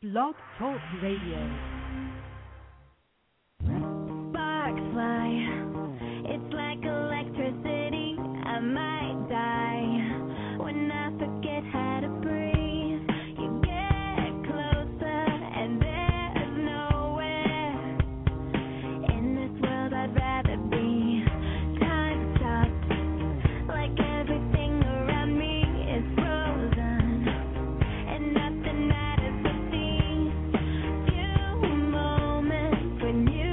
Blog Talk Radio. Sparks fly, it's like electricity. I might die when I forget how to breathe. You get closer and there's nowhere in this world I'd rather be. Time stops, like everything around me is frozen, and nothing matters but these few moments when you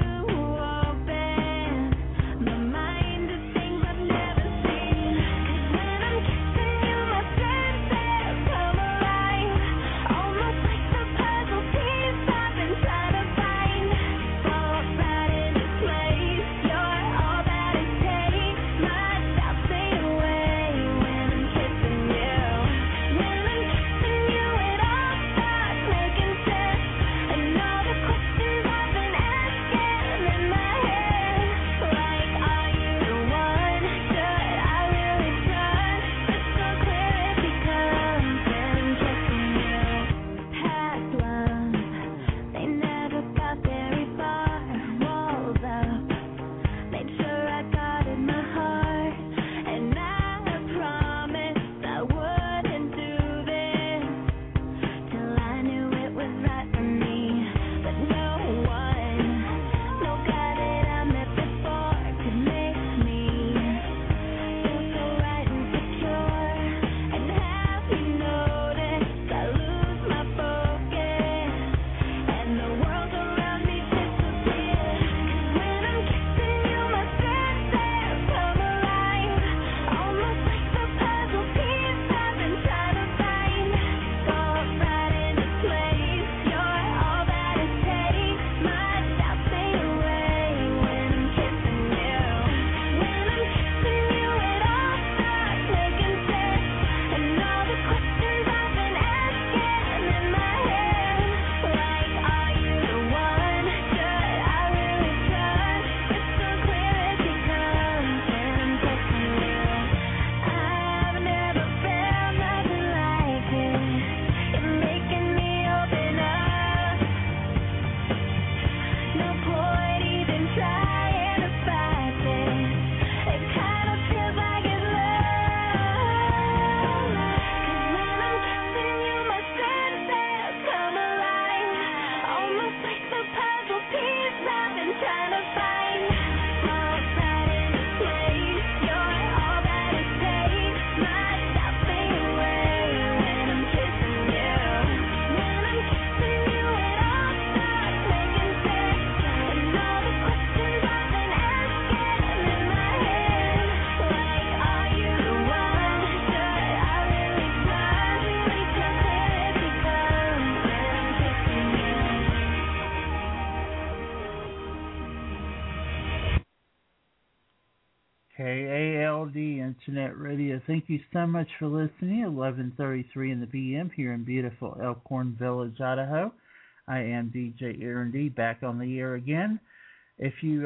KALD Internet Radio. Thank you so much for listening. 11:33 in the PM here in beautiful Elkhorn Village, Idaho. I am DJ Aaron D, back on the air again. If you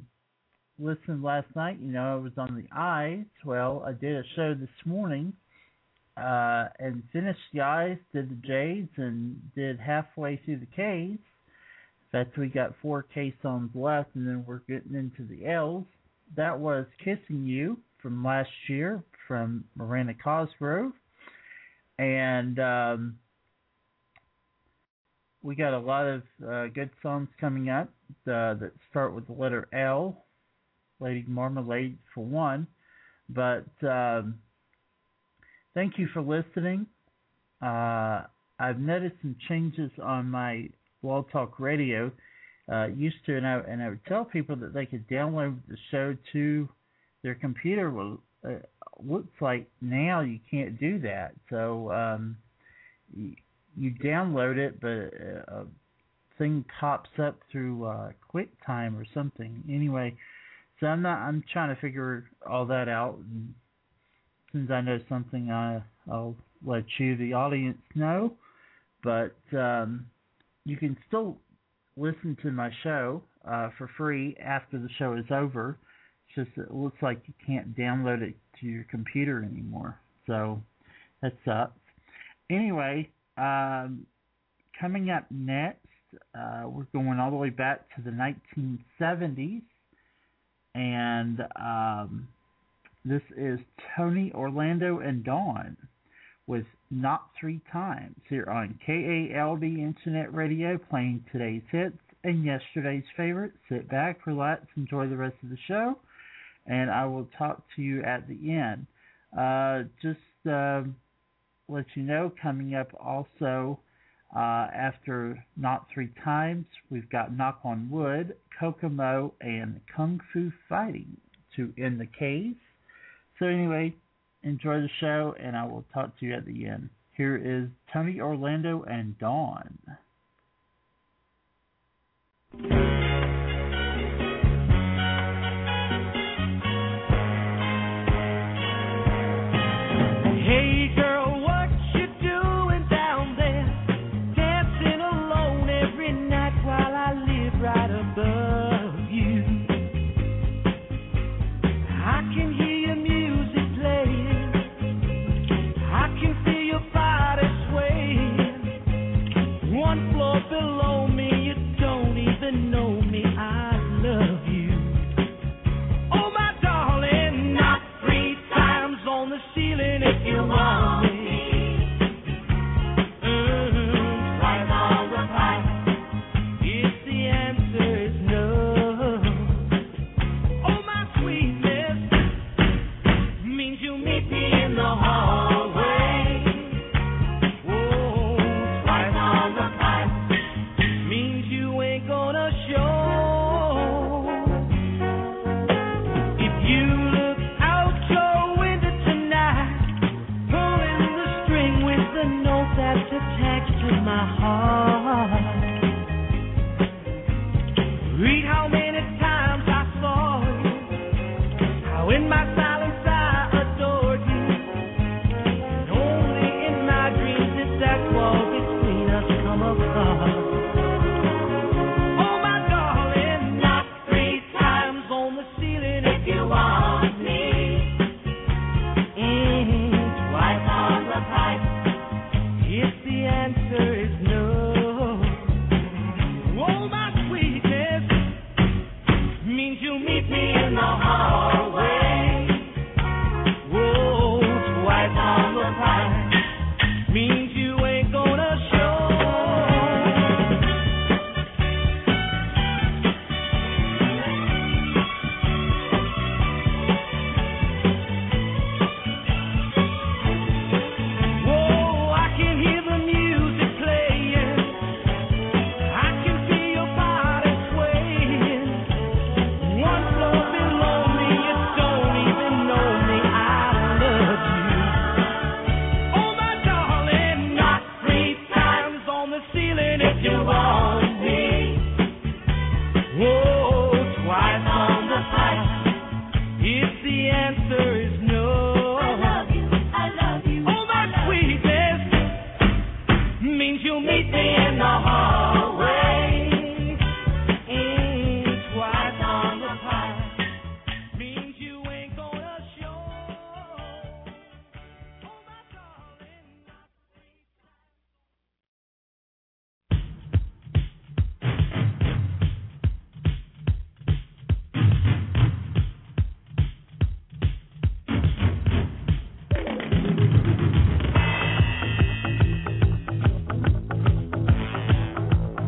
listened last night, you know I was on the I's. Well, I did a show this morning and finished the I's, did the J's, and did halfway through the K's. In fact, we got 4 K songs left, and then we're getting into the L's. That was Kissing You from last year from Miranda Cosgrove. And we got a lot of good songs coming up that start with the letter L, Lady Marmalade for one. But thank you for listening. I've noticed some changes on my Blog Talk Radio. Used to, and I would tell people that they could download the show to their computer. Well, looks like now you can't do that. So you download it, but a thing pops up through QuickTime or something. Anyway, so I'm trying to figure all that out. And since I know something, I'll let you, the audience, know. But you can still listen to my show for free after the show is over. It's just it looks like you can't download it to your computer anymore. So that sucks. Anyway, coming up next, we're going all the way back to the 1970s, and this is Tony Orlando and Dawn with Not Three Times here on KALD Internet Radio, playing today's hits and yesterday's favorites. Sit back, relax, enjoy the rest of the show, and I will talk to you at the end. Just let you know, coming up also after Not Three Times, we've got Knock on Wood, Kokomo, and Kung Fu Fighting to end the case. So anyway, enjoy the show, and I will talk to you at the end. Here is Tony Orlando and Dawn. Hey girl, what you doing down there? Dancing alone every night while I live right above you. I can hear your music playing, I can feel your body swaying. One floor below me, you don't even know me, I love you. Oh my darling, knock 3 times on the ceiling if you want me. Twice on the pipe, if the answer is no. Oh my sweetness, means you meet me in the hallway. Oh, twice on the pipe, means you ain't gonna show. If you look out your window tonight, pulling the string with the note that's attached to my heart, read how many times I saw you, how in my silence I adored you, and only in my dreams did that wall between us come apart. Oh my darling, knock 3 times on the ceiling if you want me. Twice on the pipe, if the answer is no. Oh my sweetness, means you meet me in the hallway. Whoa, twice on the pipe, means you ain't gonna show. Whoa, I can hear the music playing, I can feel your body swaying. One floor below me, you don't even know me, I love you. Oh my darling, knock 3 times on the ceiling if you want me. Whoa, twice on the pipe, if the answer is no. I love you. Oh my sweetness, means you'll meet me in the hallway. Twice on the pipe, means you ain't gonna show. Oh my darling, knock 3 times.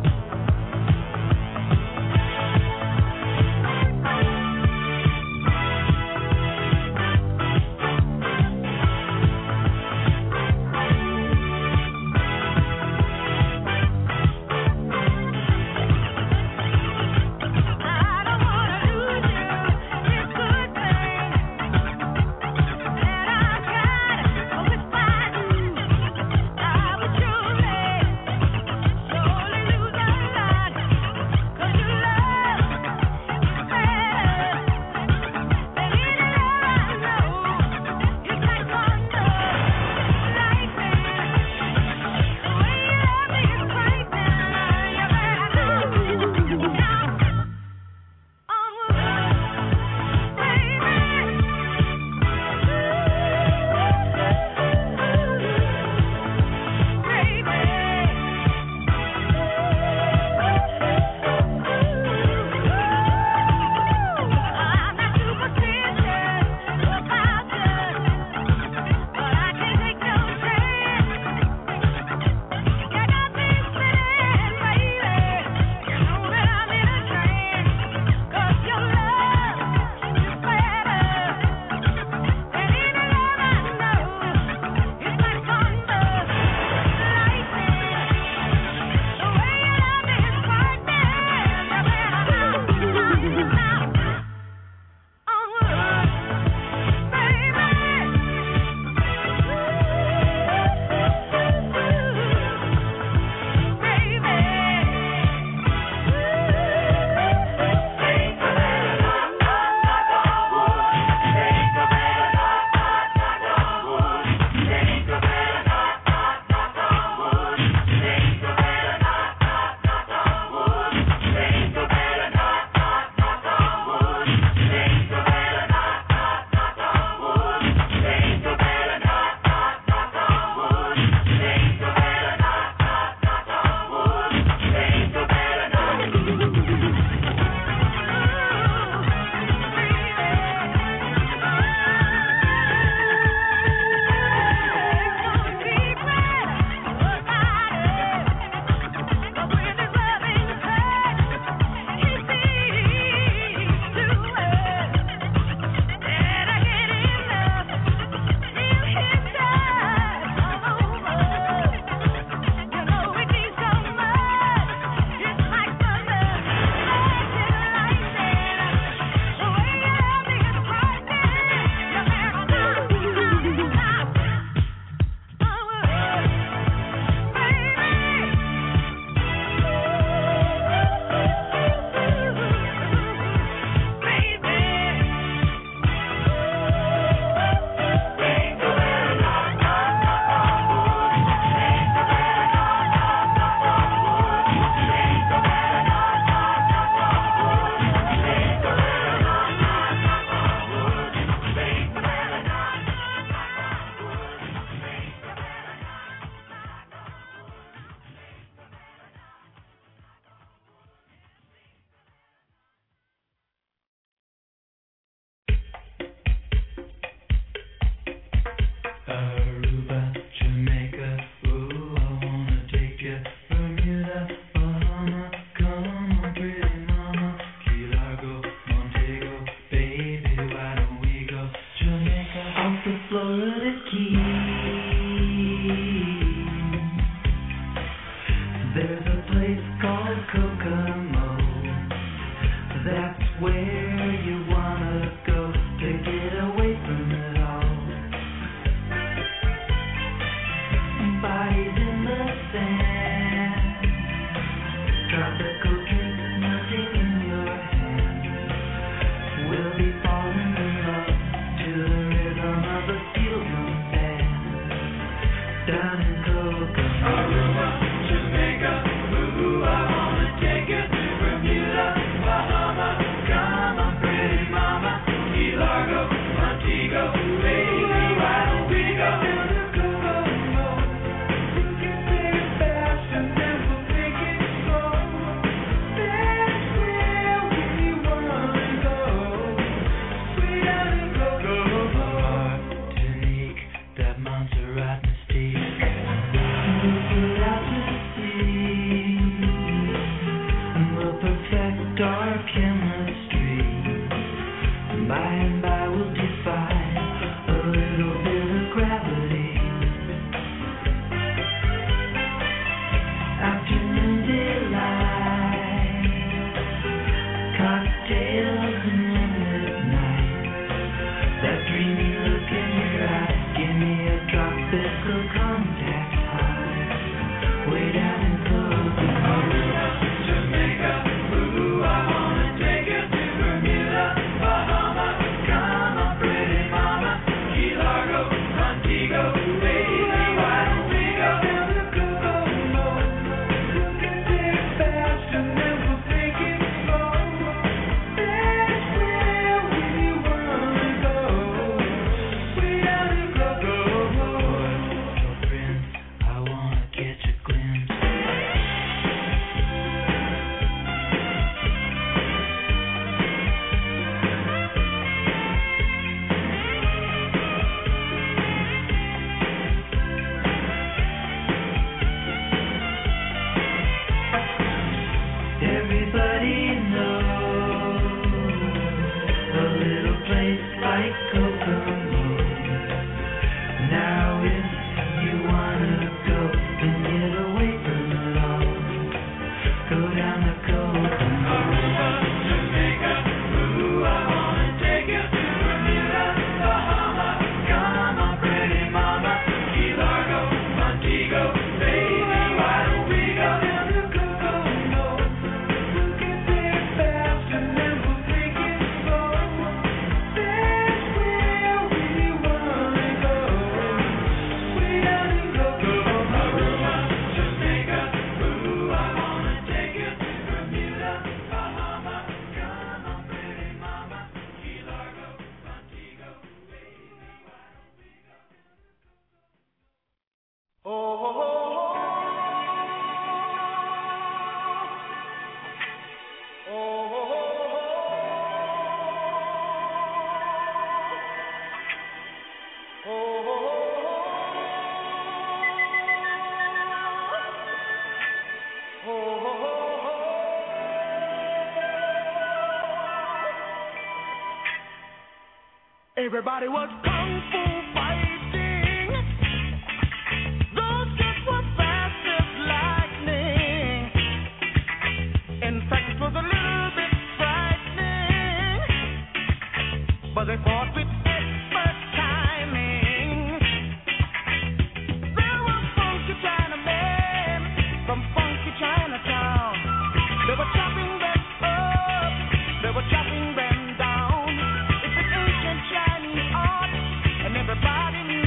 Everybody was kung fu fighting. Those kids were fast as lightning. In fact, it was a little bit frightening, but they fought with expert timing. There were funky Chinamen from funky Chinatown. They were chopping them up, they were chopping them down. It's an ancient Chinese art, and everybody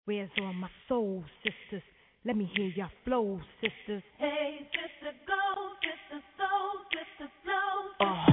Where's all my soul sisters? Let me hear your flow, sisters. Hey, sister, go, sister, soul, sister, flow, sister. Oh.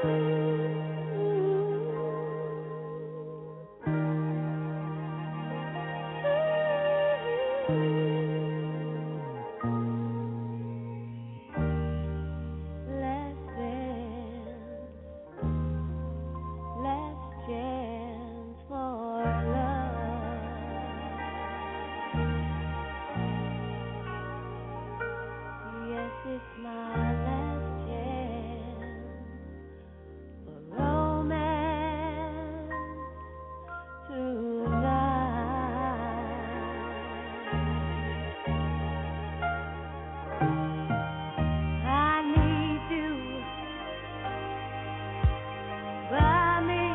Last chance for love. Yes, it's my last chance for romance tonight. I need you by me,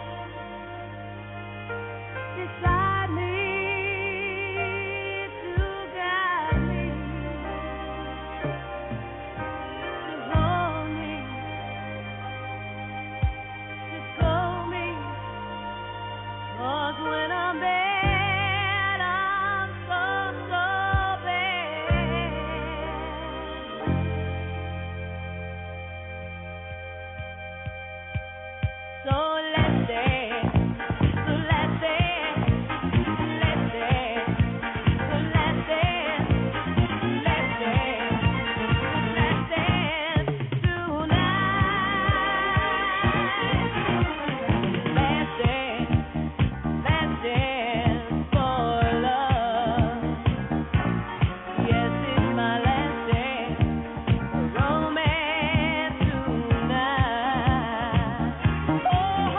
beside me, to guide me, to hold me, to scold me. 'Cause when I'm bad, I'm so bad. So let's dance, so let's dance, let's dance, so let's dance, let's dance, let's dance tonight. Let's dance for love. Yes, it's my last dance for romance tonight. Oh,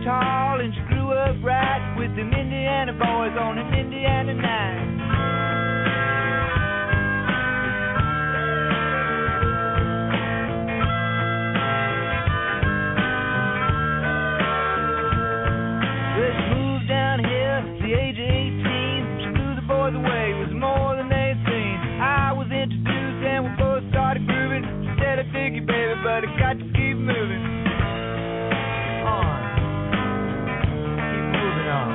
tall and she grew up right with them Indiana boys on an Indiana night. Well, she moved down here at the age of 18. She blew the boys away. It was more than they'd seen. I was introduced and we both started grooving. She said, I dig you, baby, but I got to keep moving on. Keep moving on.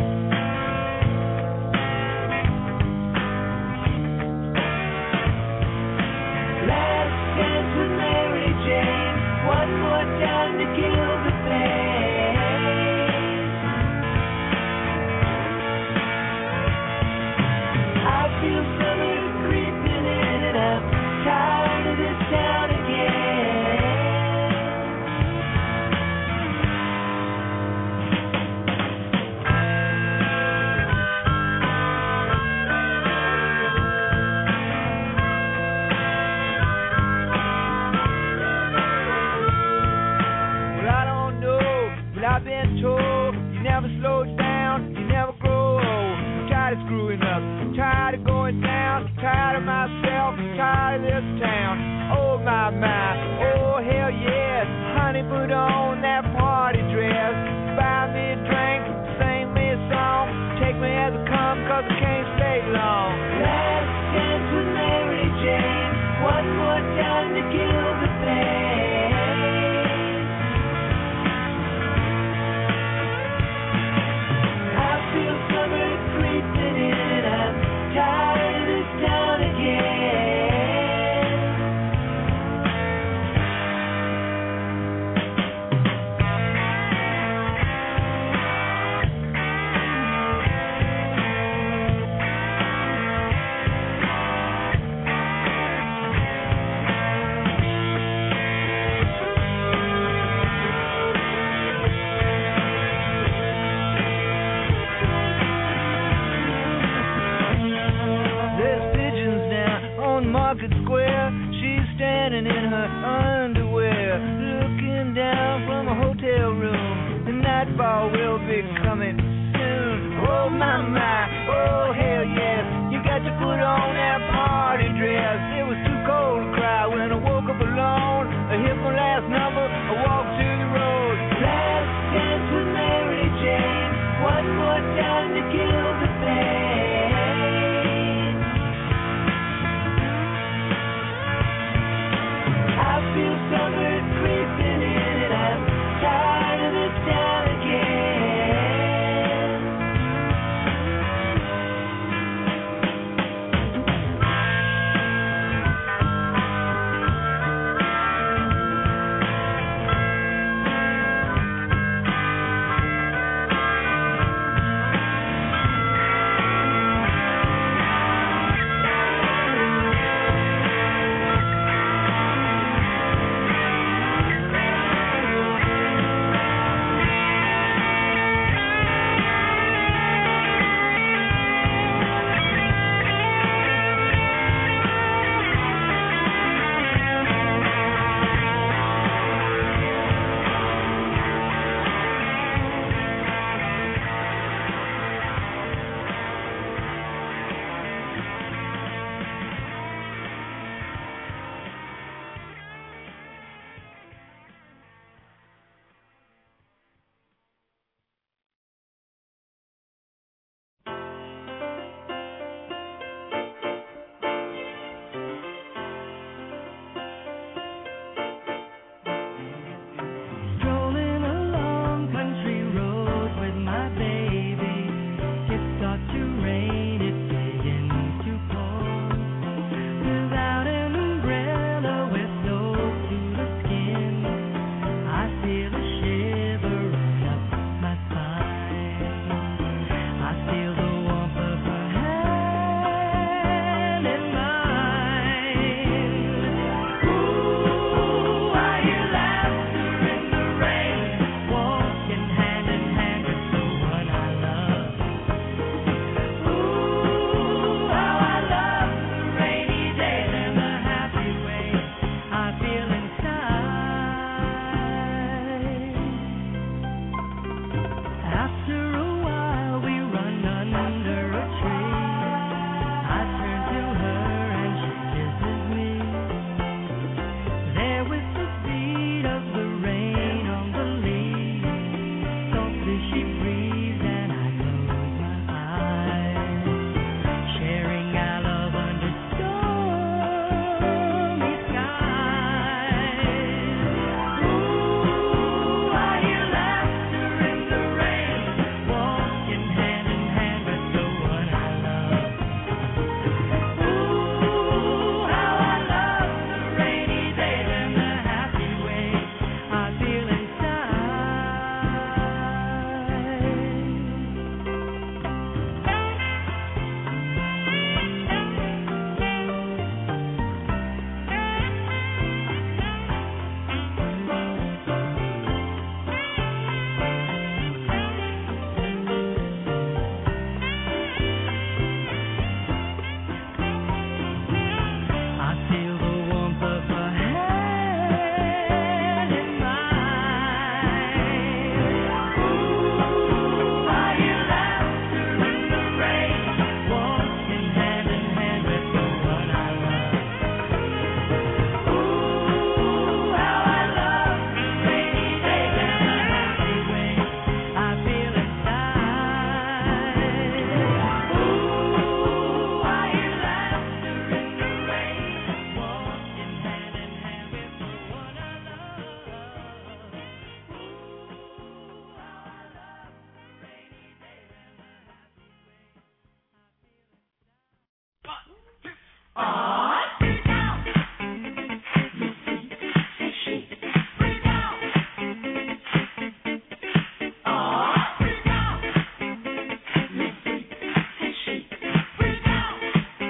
Last chance with Mary Jane. One more time to kill the pain. I feel summer creeping in and I'm tired of this town again. Well, I don't know, but I've been told you never slow down, you never grow old. I'm tired of screwing up, I'm tired of going down, tired of myself, tired of this town. Oh my, oh hell yes, honey, put on that party dress, buy me a drink, sing me a song, take me as I come, 'cause I can't stay long. Last chance with Mary Jane, one more time to kill the pain. I feel summer creeping in, I'm tired of this town again. There's pigeons now on Market Square. She's standing in her underwear, looking down from a hotel room. The nightfall will be coming soon. Oh my, oh hell yes. You got to put on that party dress. It was too cold to cry when I woke up alone. I hit my last number, I walked to the road. Last chance with Mary Jane. One more time to kill the pain. I feel summer creeping in and I'm tired of this town again. Freak out. Miss Freak, say she. Freak out. Freak out. Miss Freak, say she. Freak out.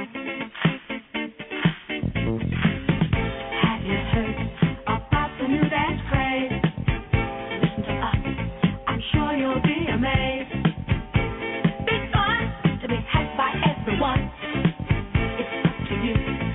Have you heard about the new dance craze? Listen to us, I'm sure you'll be amazed. Big fun to be had by everyone. It's up to you.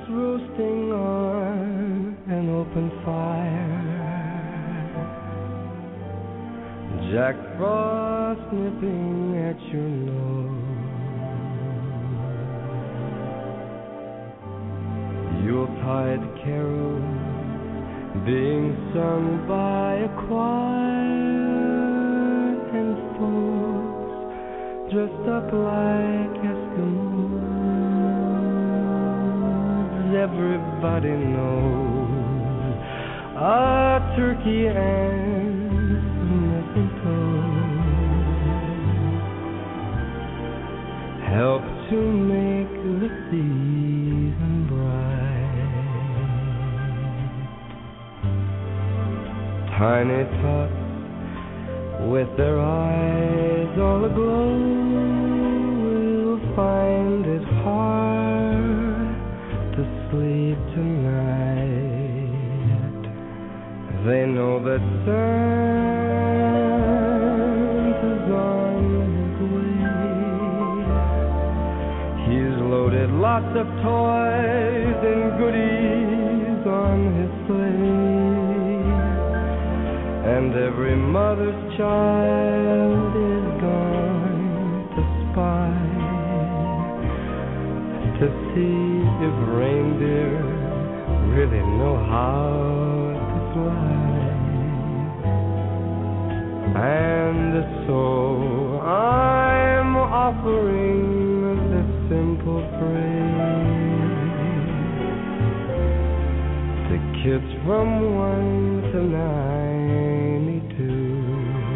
roasting on an open fire. Jack Frost nipping at your nose. Yuletide carols being sung by a choir, and folks dressed up like Eskimos. Everybody knows a turkey and mistletoe help to make the season bright. Tiny tots with their eyes all aglow will find it hard to sleep tonight. They know that Santa's on his way. He's loaded lots of toys and goodies on his sleigh, and every mother's child is going to spy to see if reindeer really know how to fly. And so I'm offering this simple phrase to kids from 1 to 92.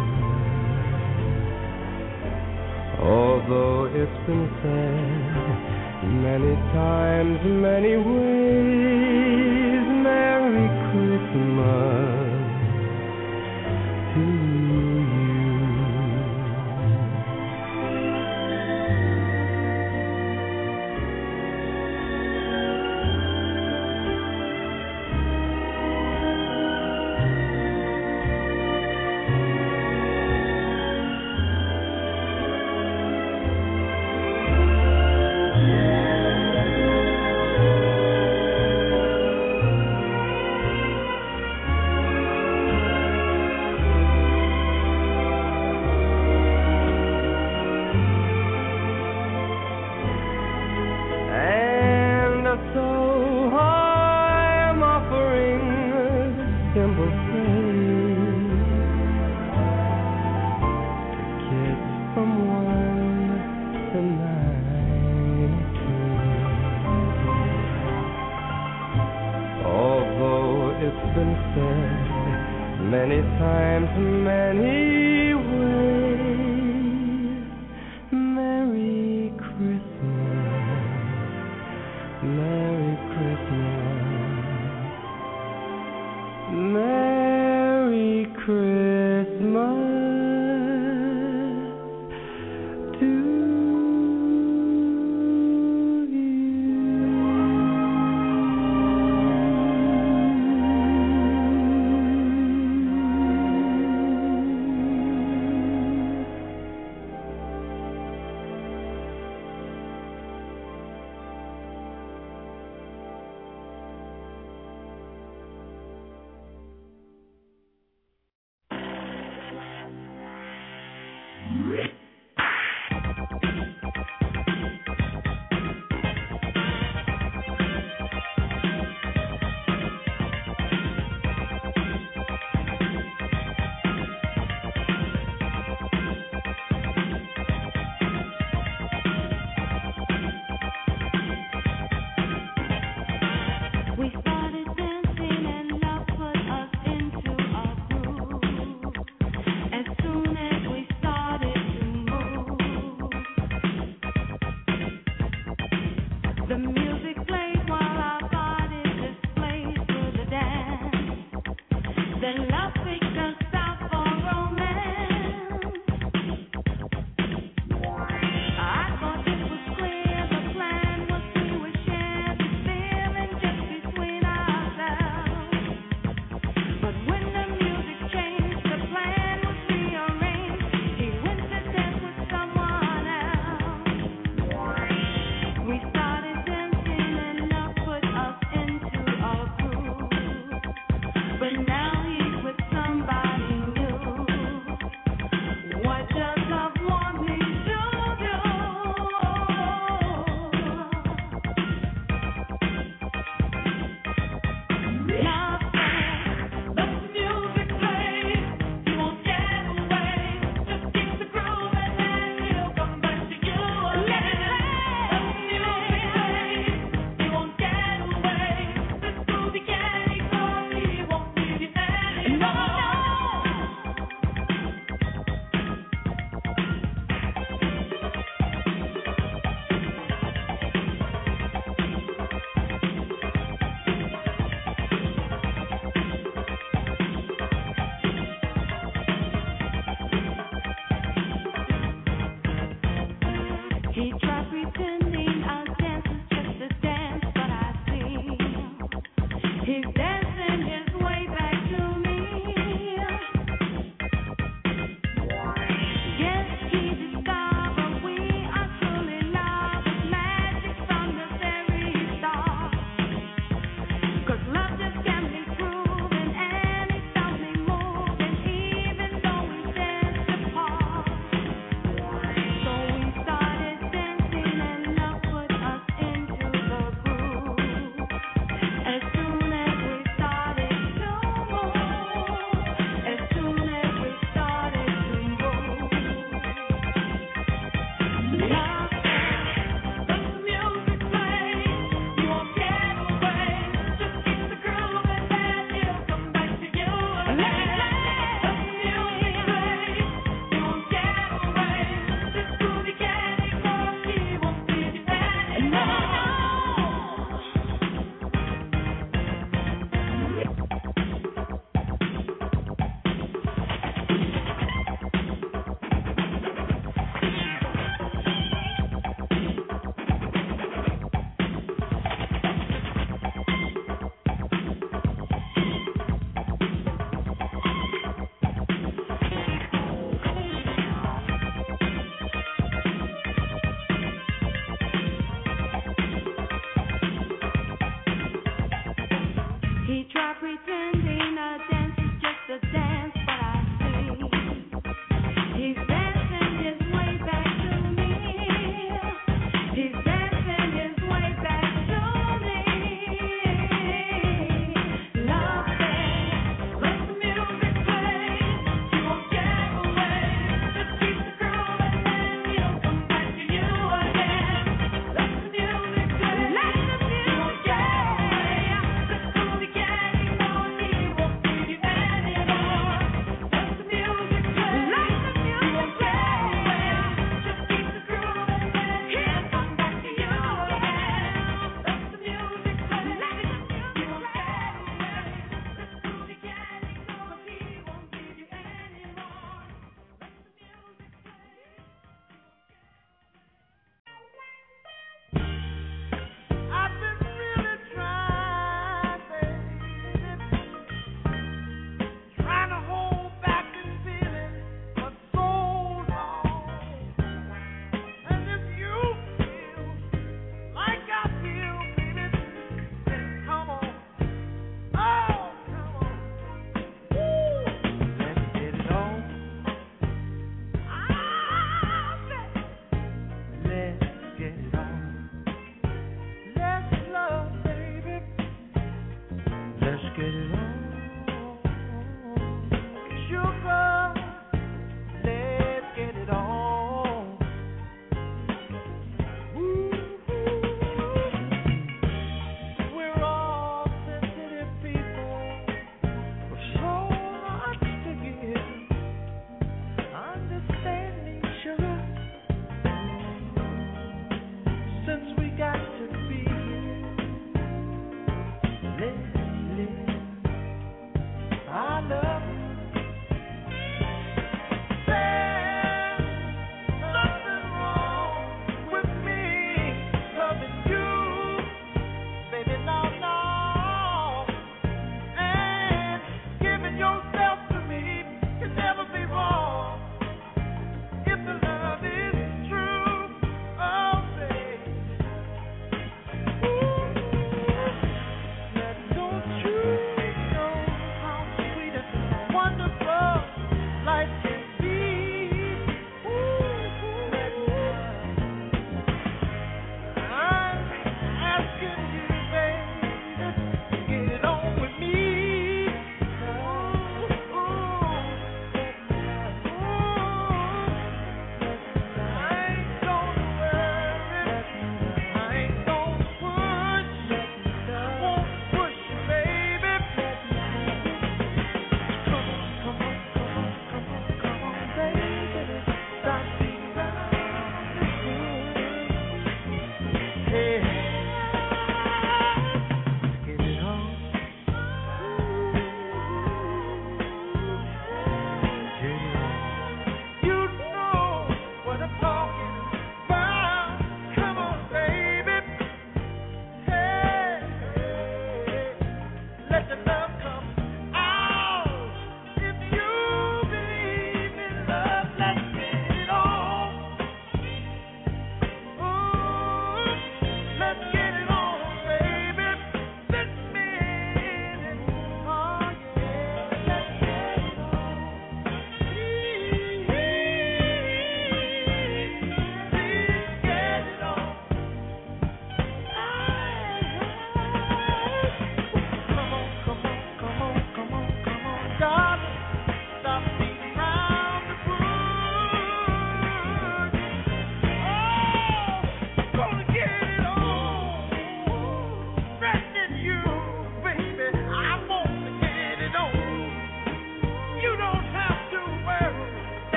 Although it's been said many times, many ways, Merry Christmas to you. Many times, many ways, Merry Christmas, Merry Christmas, Merry Christmas to you.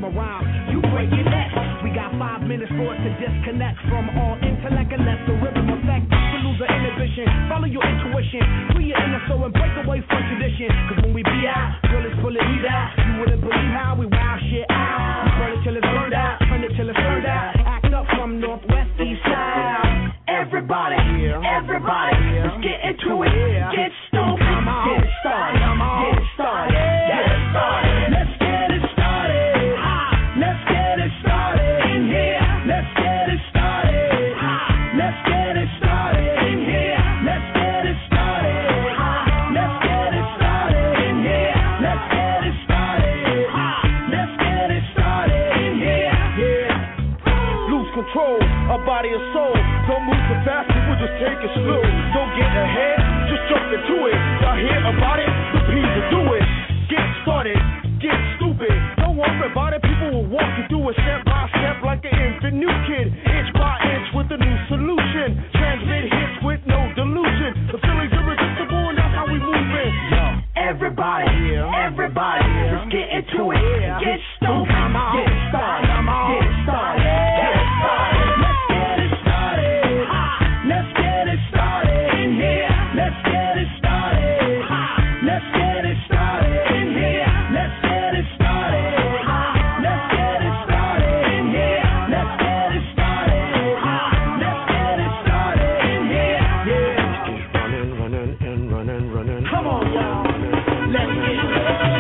my rhyme. You break your neck. We got 5 minutes for it to disconnect from all intellect and let the rhythm affect us to lose our inhibition. Follow your intuition, free your inner soul and break away from tradition. Cause when we be out, bullets bullet we out. You wouldn't believe how we wow shit out. We burn it till it's burned out, turn it till it's turned out. Act up from northwest, east side. Everybody, everybody, let's get into it. Get stoked, get it started, get it started, get it started. Let's get it started. Let's get it started in here. Let's get it started. Let's get it started in here. Let's get it started. Let's get it started in here. Let's get it started. Let's get it started in here. Yeah. Lose control of body and soul. Don't move too fast, people just take it slow. Don't get ahead, just jump into it. Y'all hear about it? The people do it. Get started, get stupid. Don't worry about it, people will walk you through it step by step like an infant new kid. Inch by inch with a new solution. Transmit hits with no delusion. The feeling's irresistible and that's how we move it. Everybody, everybody, let's get into it. Get stoked, get it started, get it started, get it started. Let's get it started. Let's get it started in here. Let's get it started. Let's get it started in here. Let's get it started. Let's get it started in here. Let's get it started. Let's get it started in here. Yeah. Running and running. Come on, y'all. Let's get it.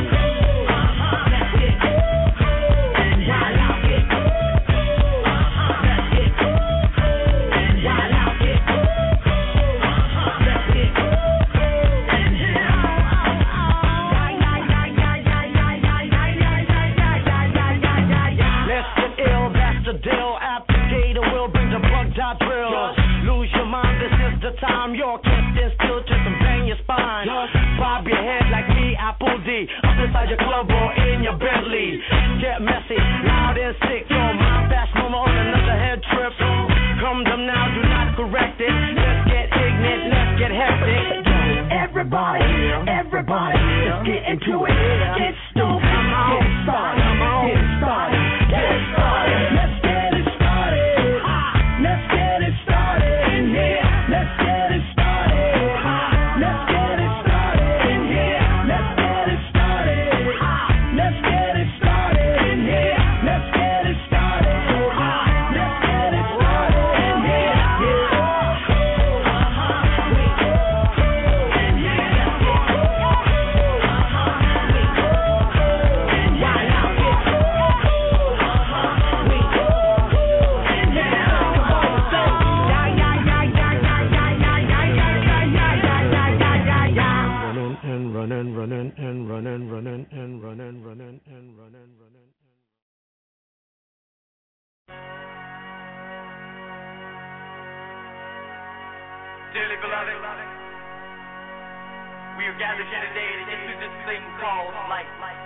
Time you're kept in still to some bang your spine. Bob your head like me, Apple D. Up inside your club or in your Bentley. Get messy, loud and sick. Your mind fast moment on another head trip. Come them now, do not correct it. Let's get ignorant, let's get hectic. Everybody, everybody, let's get into it. Get stoked, get it started, get it started, get it started. Let's get it started. Let's get it started in here. Let's get it started. Let's get it started in here. Let's get it started. Let's get it started in here. Let's get it started. Let's get it started in here. Running. Dearly beloved, we are gathered here today to get through this thing called life.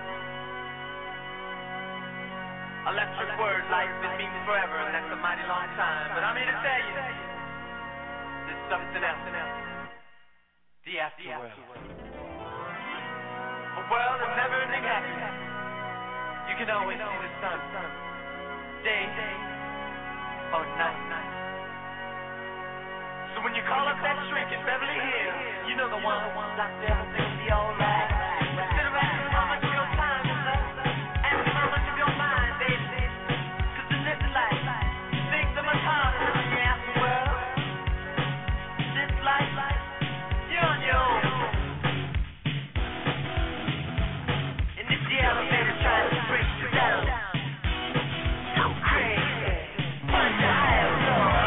Electric word, life, it means forever, and that's a mighty long time. But I'm here to tell you, there's something else. The afterworld. A world of never-ending happiness. You can always see the sun, day or night. So when you call up that shrink in Beverly Hills, you know the one, Dr. Everything will be alright. Consider asking how much of your time is left, ask how much of your mind, baby. Cause to live the life, things are much harder than the afterworld. This life, you're on your own. And this the elevator trying to break you down. So crazy, what the hell, Lord?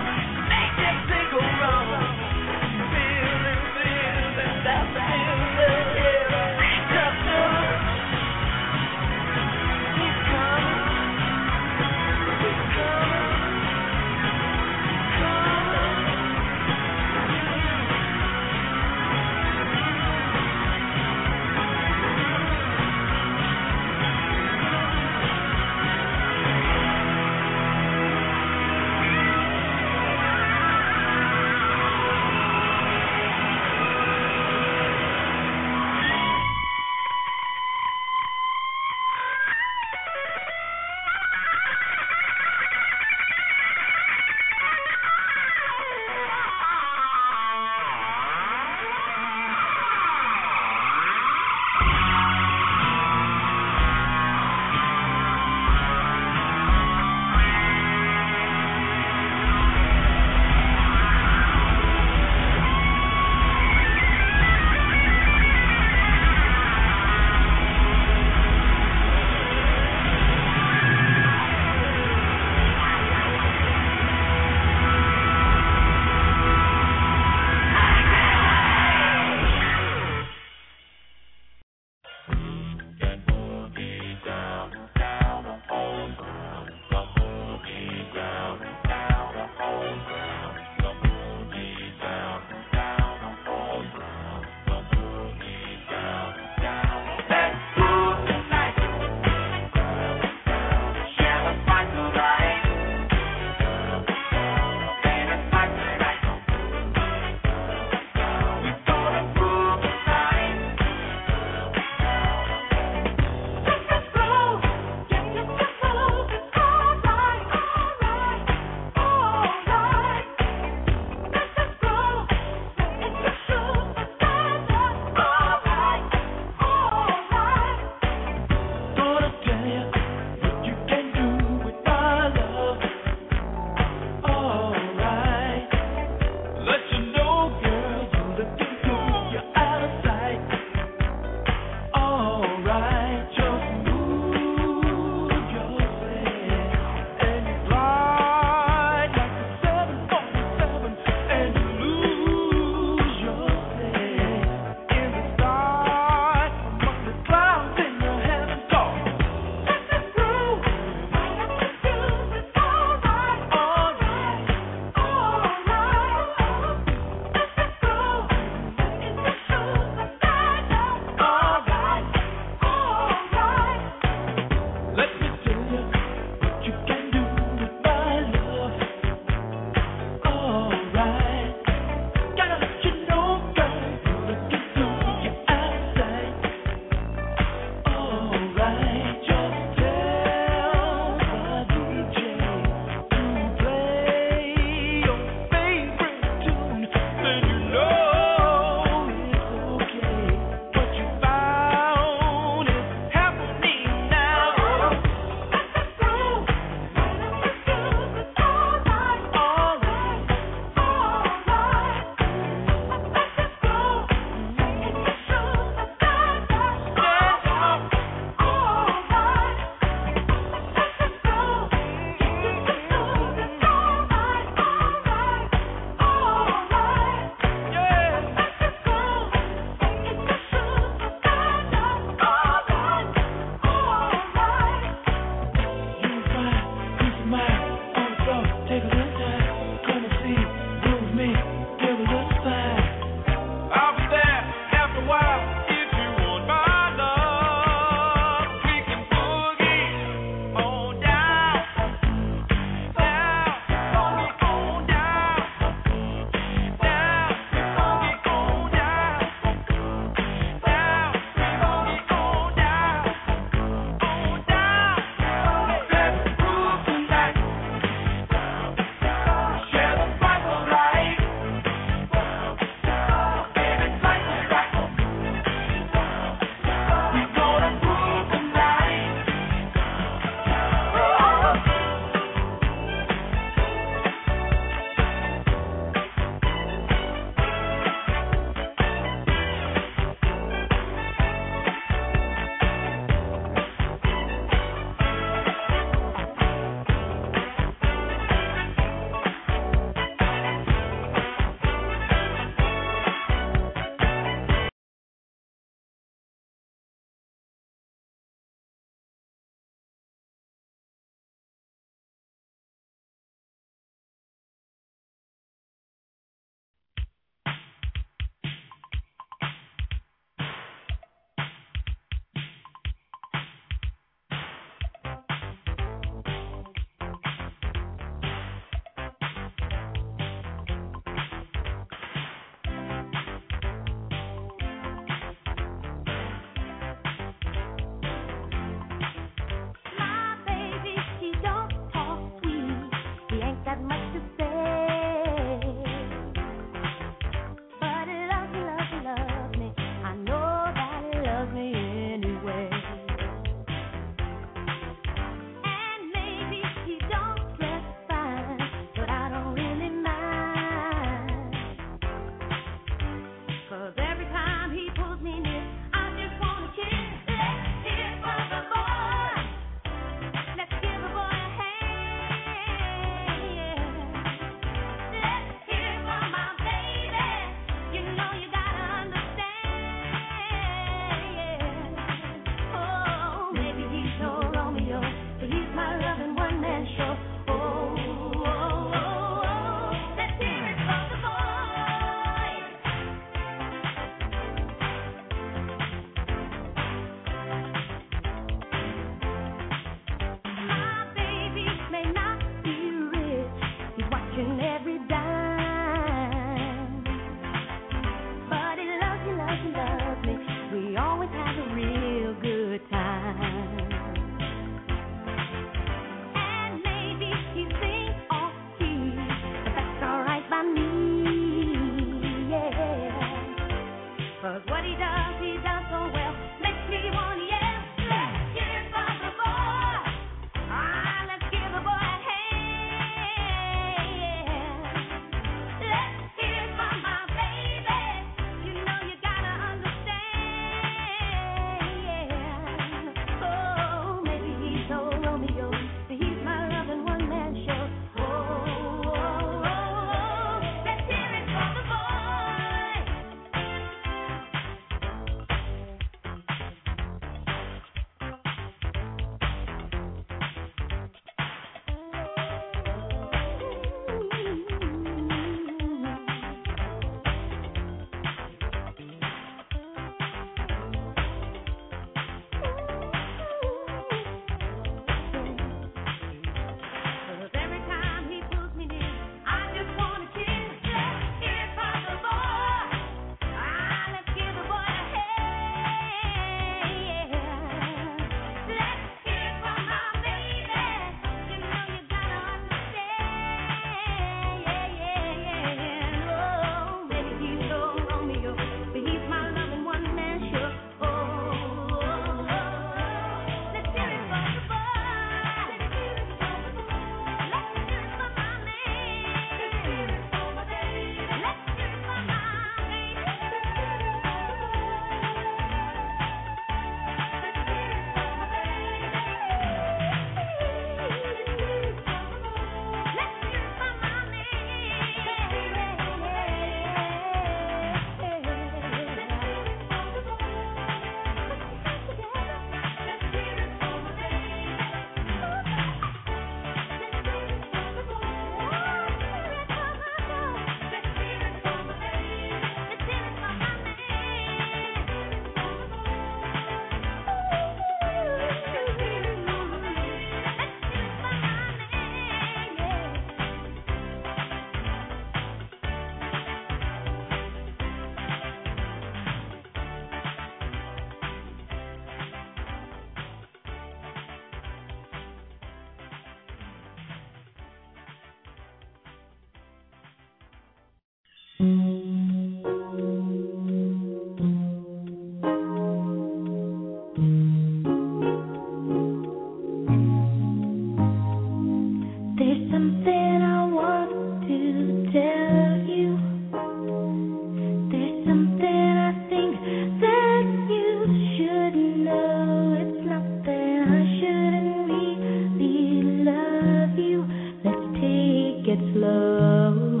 There's something I want to tell you. There's something I think that you should know. It's not that I shouldn't really love you. Let's take it slow.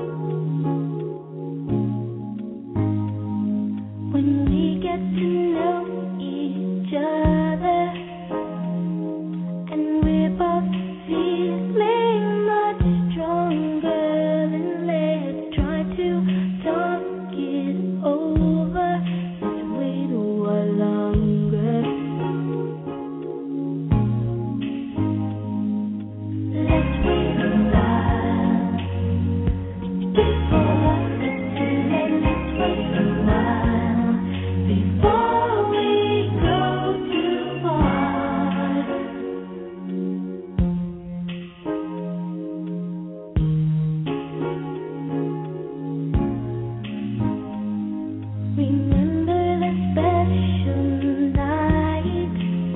When we get to know each other and we're both feeling much stronger, then let's try to talk it over. Let's wait a while longer. Let's wait a while before it's too late. Let's wait a while before we go too far. Remember the special night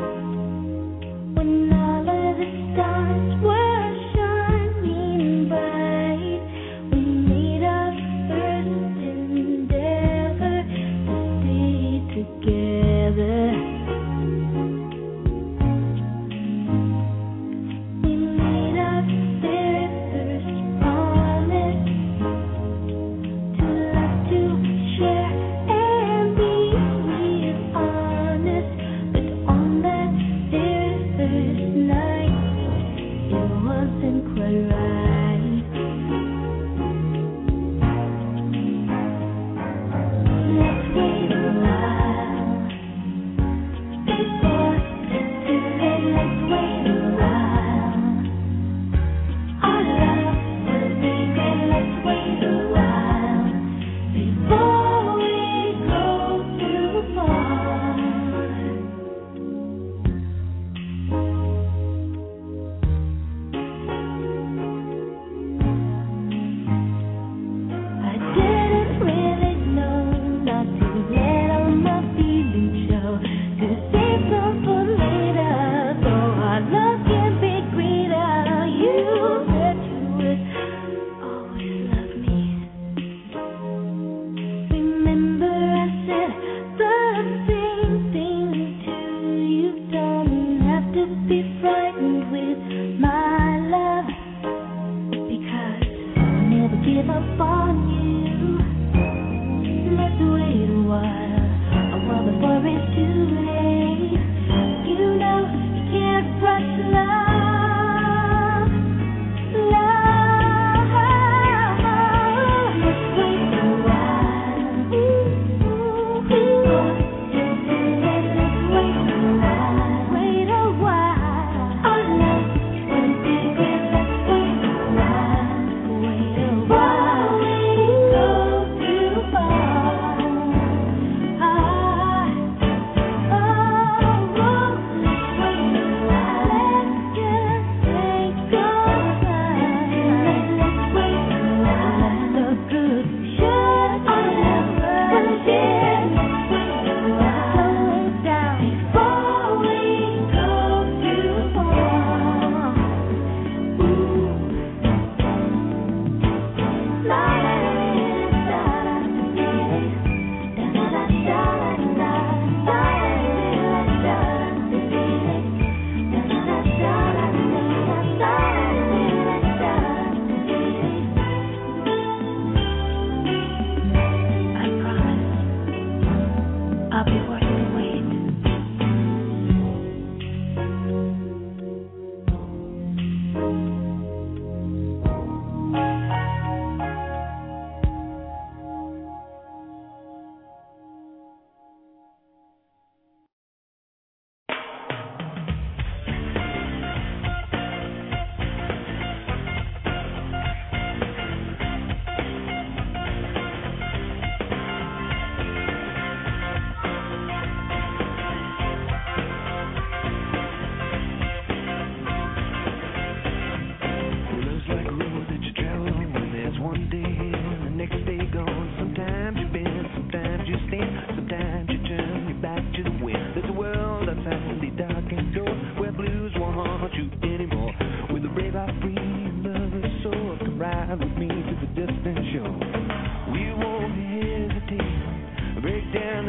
when all of the stars were shining bright. We made our first endeavor to stay together. We made our very first promise to love, to share, and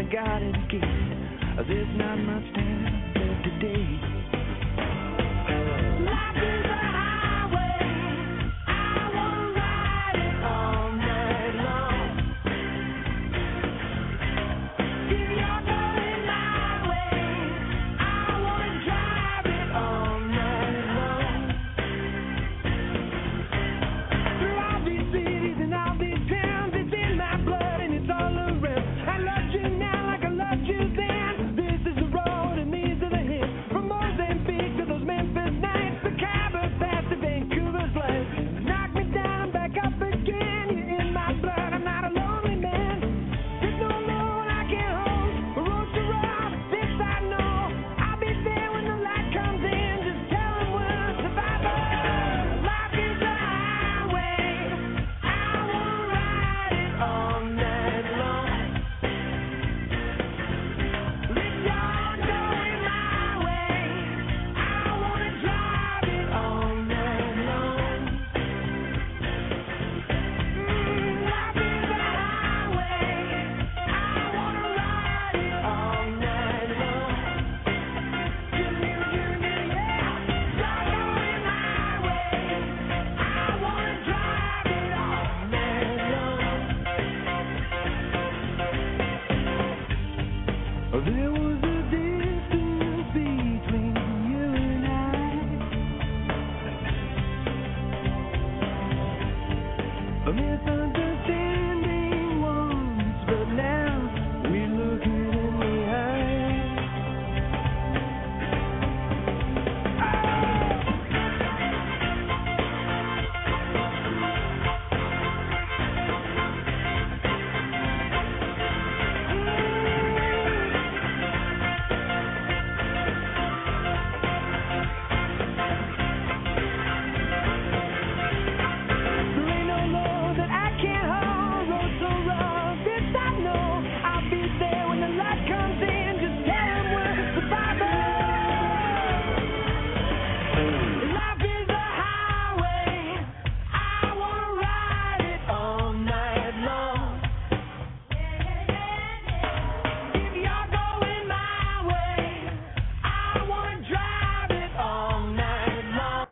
got it again. There's not much time left today. Life is a highway. I wanna ride it all night long. If you're going my way, I wanna drive it all night long. Through all these cities and all these towns, it's in my blood and it's all around. I love you now like I loved you then. This is the road and these are the hits. From Mozambique to those Memphis nights, the Cabot past to Vancouver's lights. Knock me down, back up again. You're in my blood, I'm not a lonely man. There's no Lord I can hold. The road's too rough, this I know. I'll be there when the light comes in. Just tell 'em we're survivors. Life is a highway. I wanna ride it all night long. If you're going my way, I wanna drive it all night long. Life is a highway. I wanna ride it all night long. Yeah. You're going my way. I wanna drive it all night long. There was a distance between you and I. A misunderstanding once, but now we're looking in the eye. There ain't no load that I can't hold. Road so rough, this I know. I'll be there when the light comes in. Just tell 'em we're survivors. Life is a highway. I wanna ride it all night long. If you're going my way, I wanna drive it all night long.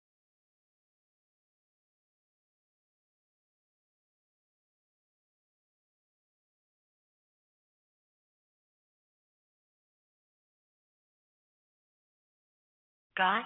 Guy?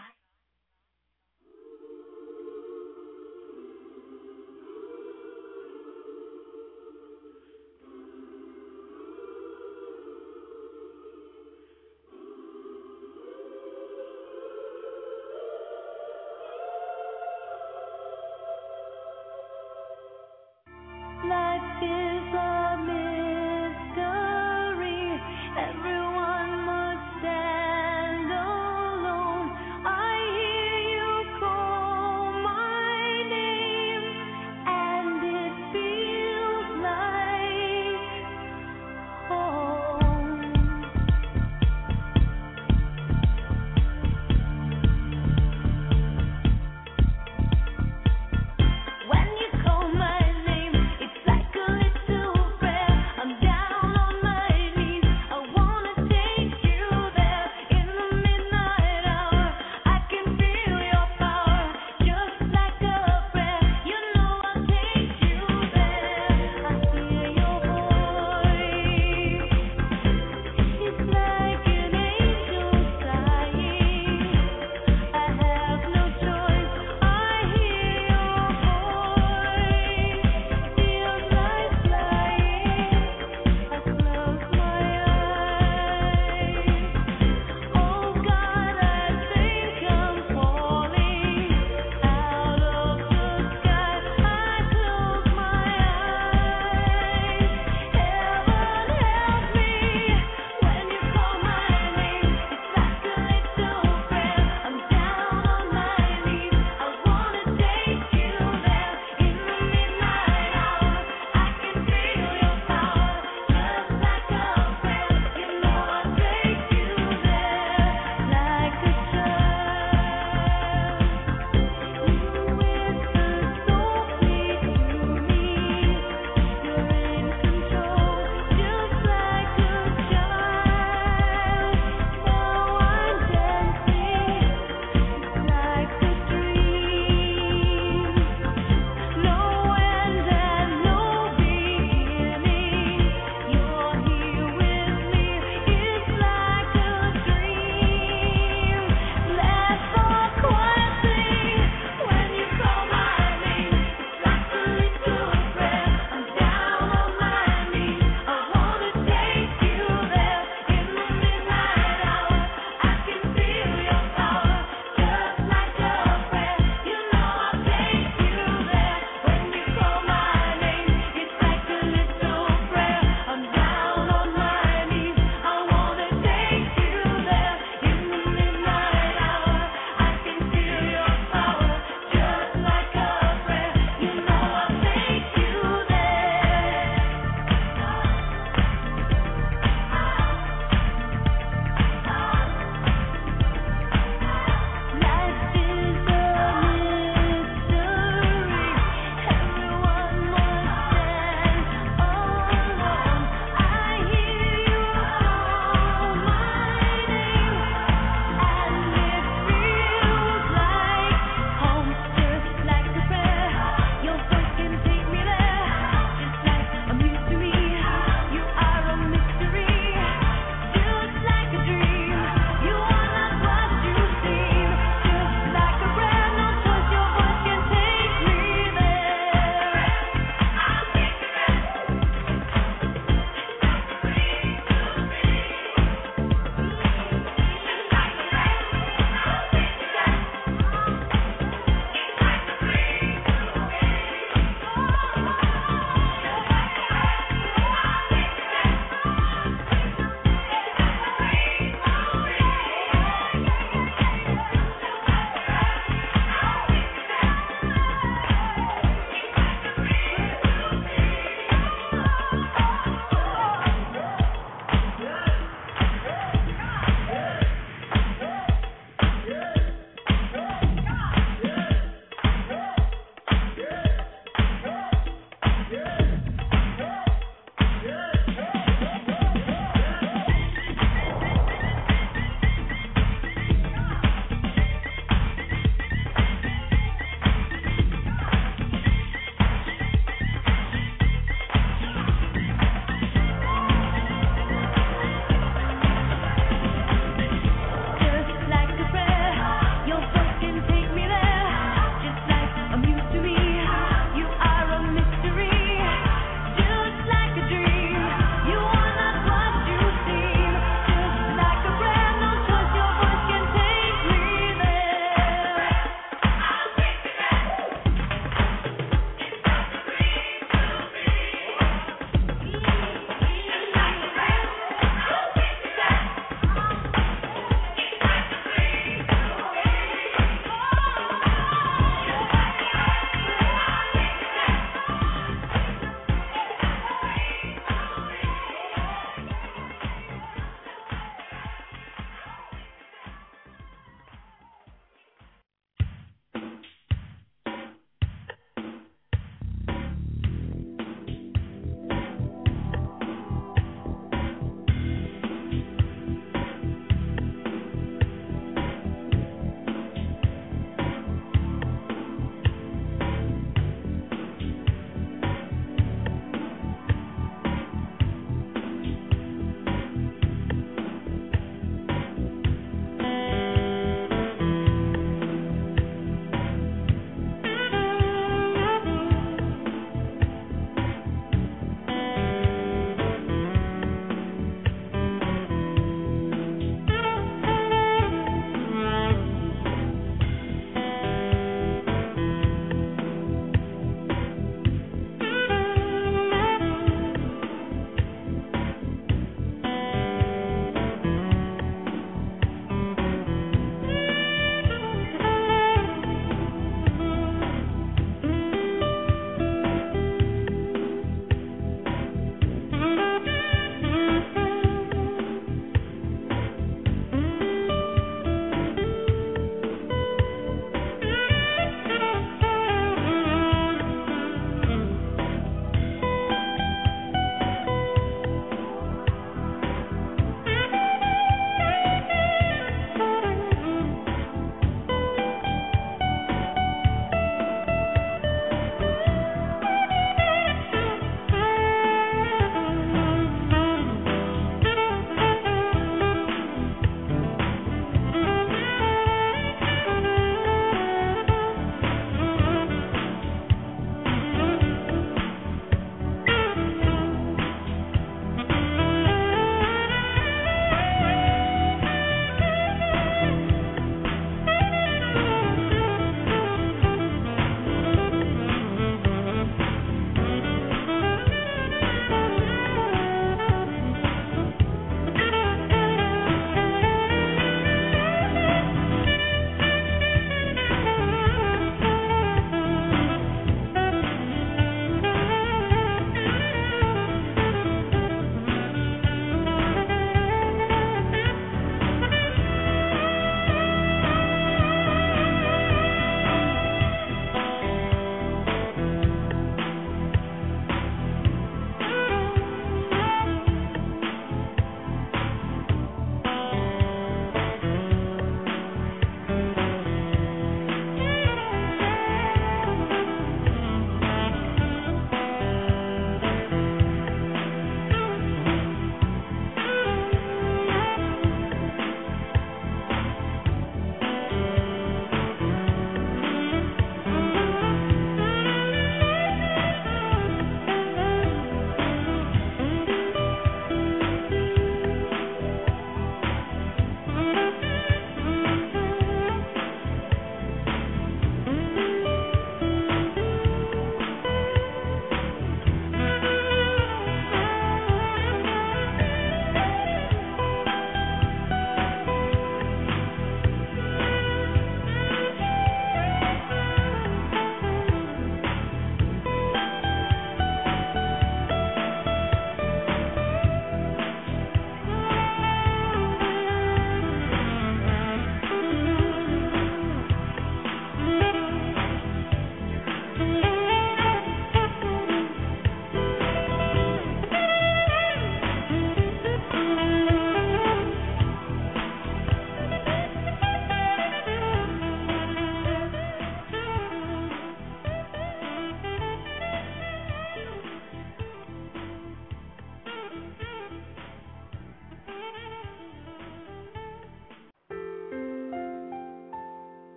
Life is a mystery. Everyone must stand alone. I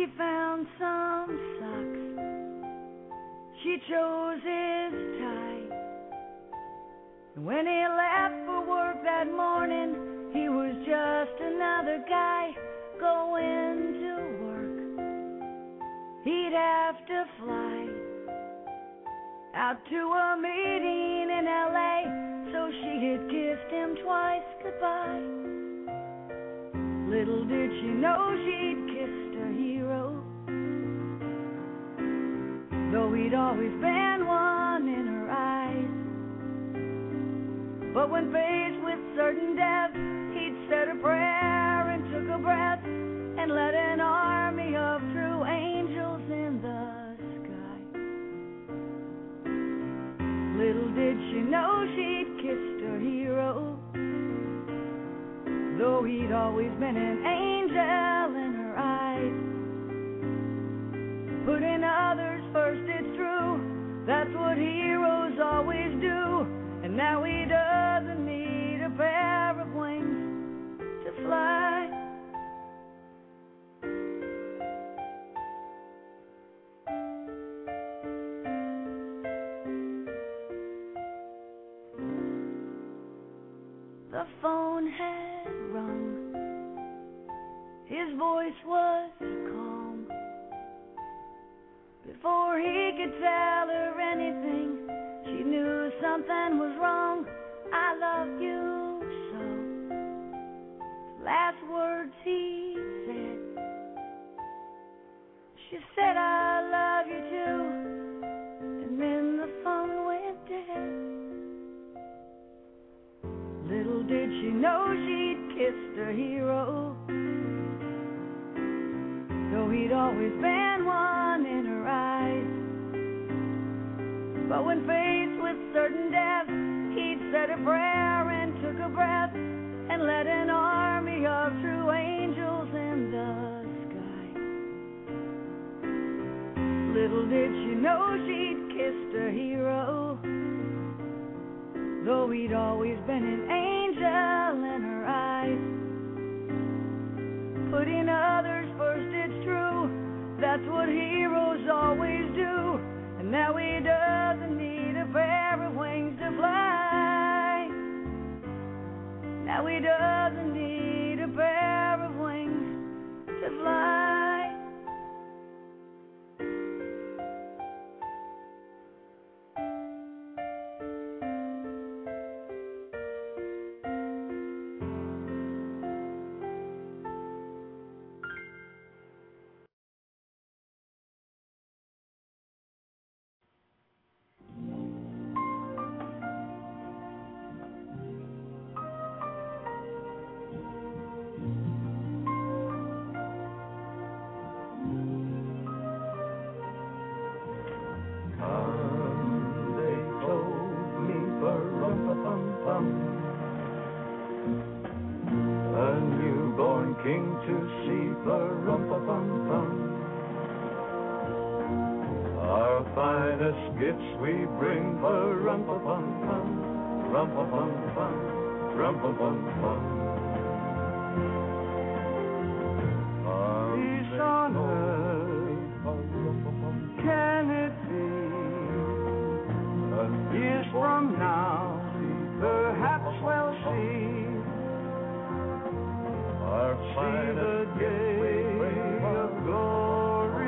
He found some socks. She chose his tie. And when he left for work that morning, he was just another guy going to work. He'd have to fly out to a meeting in LA, so she had kissed him twice goodbye. Little did she know she'd kissed her hero, though he'd always been one in her eyes. But when faced with certain death, he'd said a prayer and took a breath and led an army of true angels in the sky. Little did she know she'd kissed her hero, though he'd always been an angel in her eyes. Putting others first, it's true, that's what heroes always do. And now he doesn't need a pair of wings to fly. The phone had rung. His voice was calm. Before he could tell her anything, she knew something was wrong. I love you so. The last words he said. She said, I love you too. And then the phone went dead. Little did she know she'd kissed her hero, though he'd always been one in her eyes. But when faced with certain death, he'd said a prayer and took a breath and led an army of true angels in the sky. Little did she know she'd kissed her hero, though he'd always been an angel in her eyes. Putting others first, it's true, that's what heroes always do. And now he doesn't need a pair of wings to fly. Now he doesn't need a pair of wings to fly. Gifts we bring for rum-pa-pum-pum, rum-pa-pum-pum, rum-pa-pum-pum. Peace on earth, can it be? Years from now, perhaps we'll see the day of glory.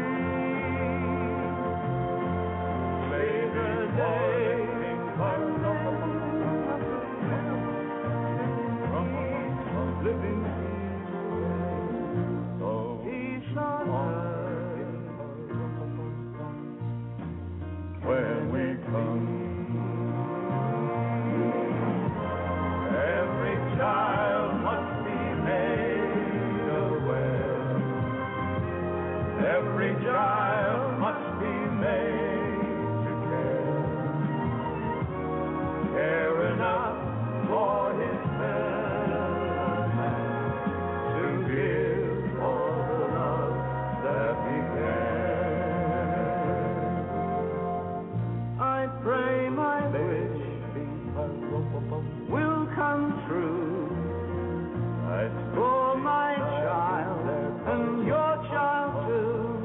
When we come, every child must be made aware. Every child must be made to care enough for his fellow man, to give all the love that he can. I pray my wish will come true for my child and your child too.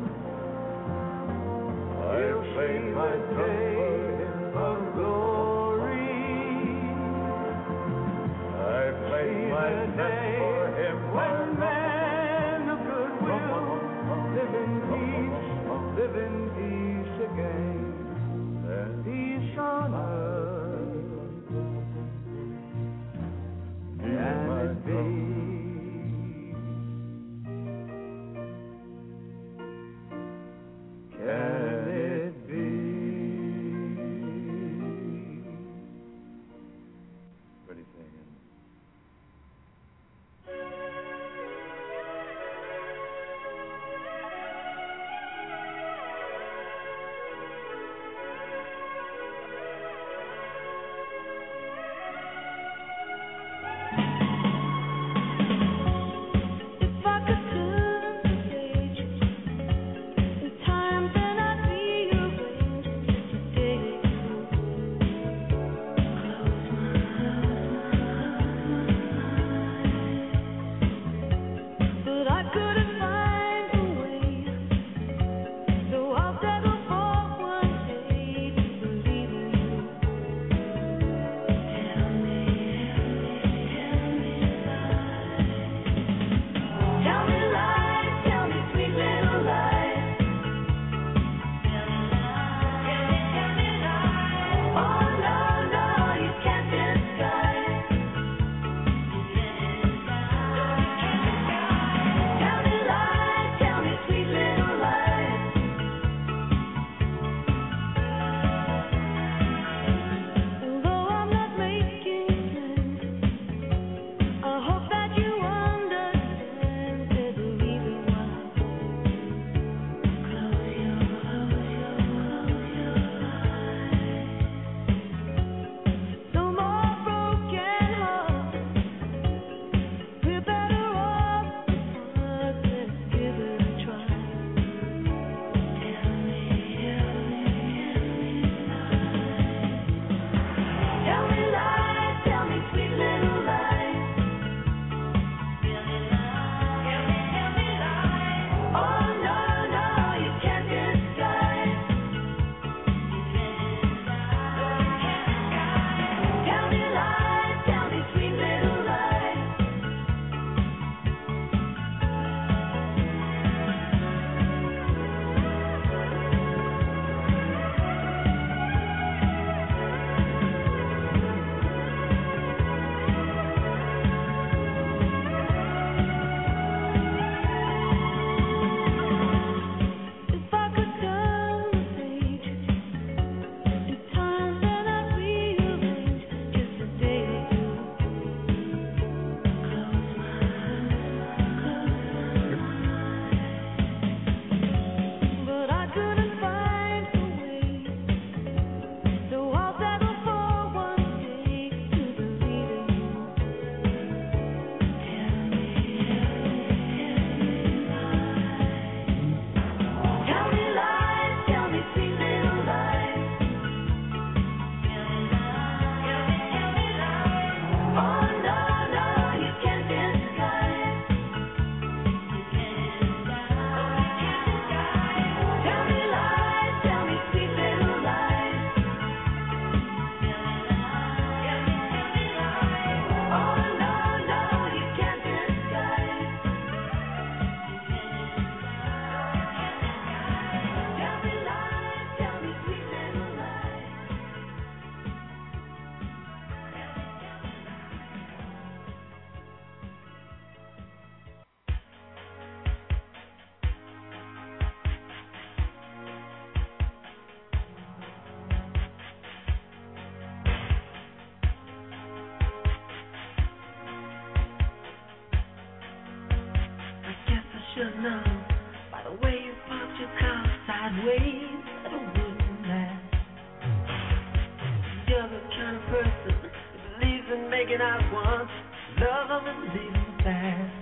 should know by the way you parked your car sideways that it wouldn't last. You're the kind of person who believes in making out once, love them and leaving fast.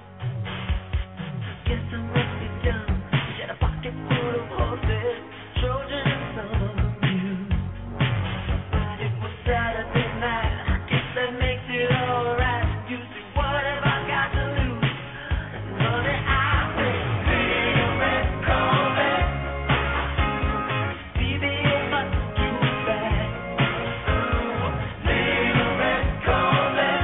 Guess I must be dumb. She had a pocket full of horses, Trojan and some of them used. But it was Saturday night. I guess that makes it alright. You see, what have I got to lose? And honey, I said, little red Corvette. Baby, you must do that. Little red Corvette.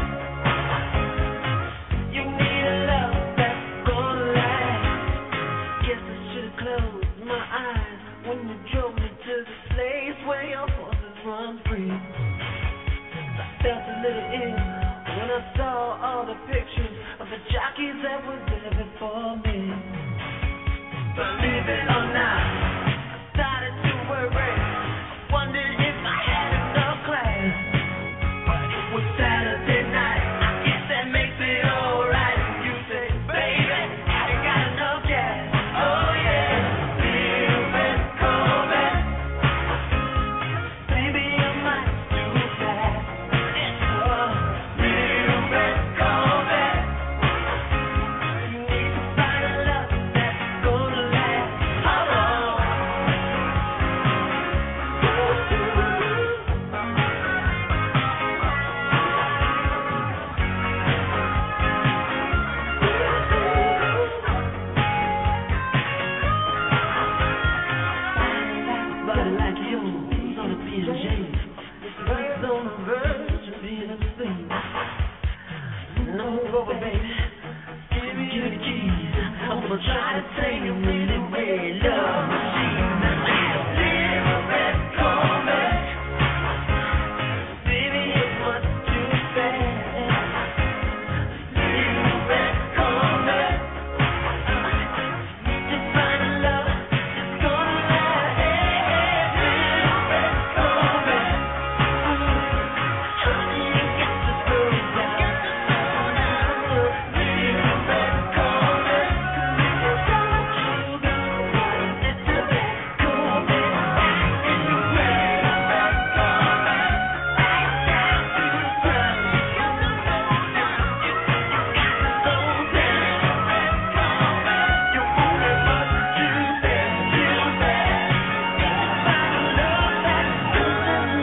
You need a love that's gonna last. Guess I should've closed my eyes when you drove me to the place where your horses run free. I felt a little ill when I saw all the pictures of the jockeys that were there before me. Believe it or not, I started to worry. I wondered if I had enough class. But it was Saturday night. I guess that makes it alright. You say, baby, I ain't got enough gas. Oh yeah, little red Corvette. Baby, I might do that. Oh, little red Corvette. You need to find a love that's gonna last. Body like yours on a piece of jade. It's on the verge of being a thing. No over, baby. Give me the keys. I'm gonna try to take you anywhere. Love machine. Little red Corvette. Baby, it was too fast. Little red Corvette. To find a love that's gonna last. Little red Corvette. Honey, you got to slow down. Little red Corvette. 'Cause if you don't, you're gonna want a little red Corvette. And you red Corvette. Right down to the ground. You got to slow down. Red Corvette. You won't have much to say. Too bad. Find a love that's gonna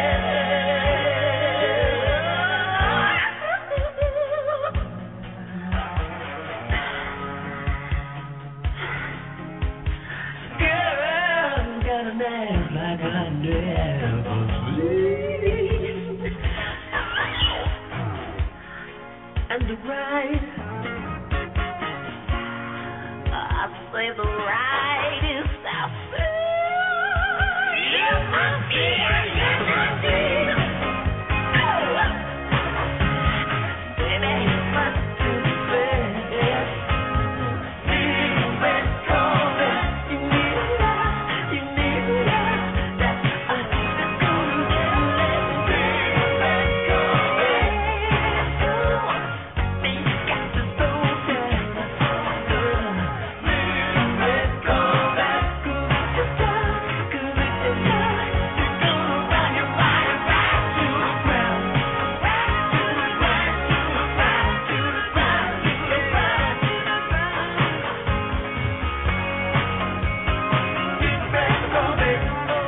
Girl, got an ass like I never seen. And the ride, I say the ride is outside. Yes, I did. Yes, I did. Baby, you must do the best. Little red Corvette. You need a love. You need a love that's gonna last. Little red Corvette. Oh, you got to slow down. Little red Corvette. 'Cause if you don't, you're gonna run your body right to the ground. Right to the ground, to the ground, to the ground, to the ground, to the ground. Little red Corvette.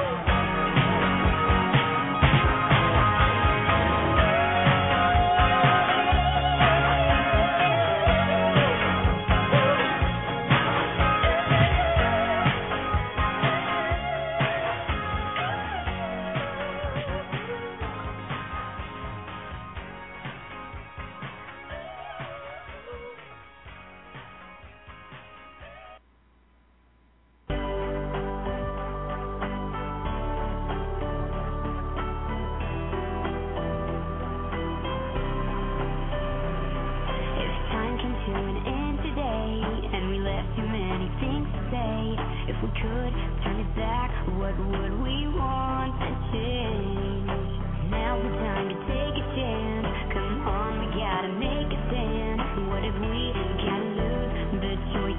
If time came to an end today and we left too many things to say, if we could turn it back, what would we want to change? Now's the time to take a chance. Come on, we gotta make a stand. What if we gotta lose the choice?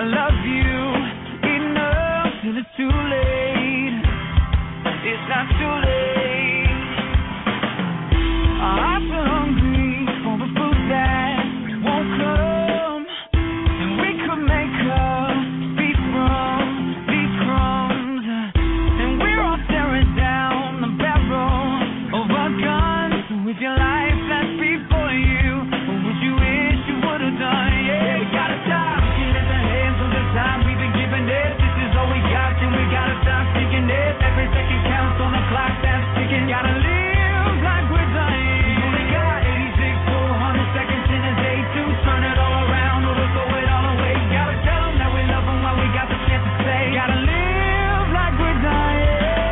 I love you enough till it's too late. It's not too late. I feel hungry for the food that won't come, and we could make up feast from these crumbs, and we're all staring down the barrel of our guns. So if your life flashed before you, what would you wish you would have done? Yeah, we gotta stop looking at the hands of the time we've been giving it. This is all we got, and we gotta stop thinking it. Every second counts on the clock that's ticking. Gotta live like we're dying. We only got 86, 400 seconds in a day to turn it all around or to throw it all away. Gotta tell them that we love them while we got the chance to say. Gotta live like we're dying.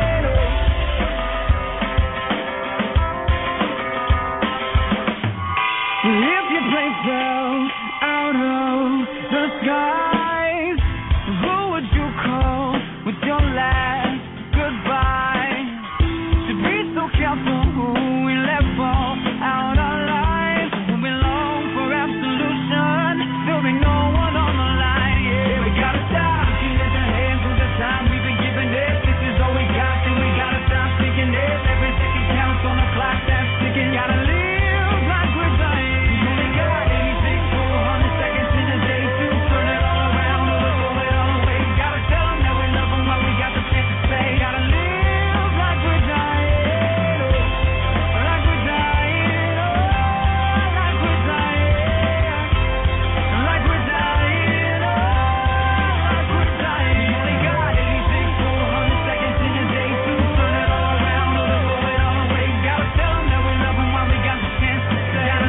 If your plane fell out of the skies, who would you call with your last goodbye? To be so careful who we let fall out our lives. When we long for absolution, there'll be no one on the line. Yeah, we gotta stop looking at the hands of the time we've been giving it. This is all we got, and we gotta stop thinking it. Every second counts on the clock that's ticking. Gotta live like we're dying. We only got 86, 400 seconds in a day to turn it all around or to throw it all away. Gotta tell them that we love them while we got the chance to say. Gotta live like we're dying, like we're dying, like we're dying, like we're dying, like we're dying. We only got 86, 400 seconds in a day to turn it all around or to throw it all away. Gotta tell them that we love them while we got the chance to say. Gotta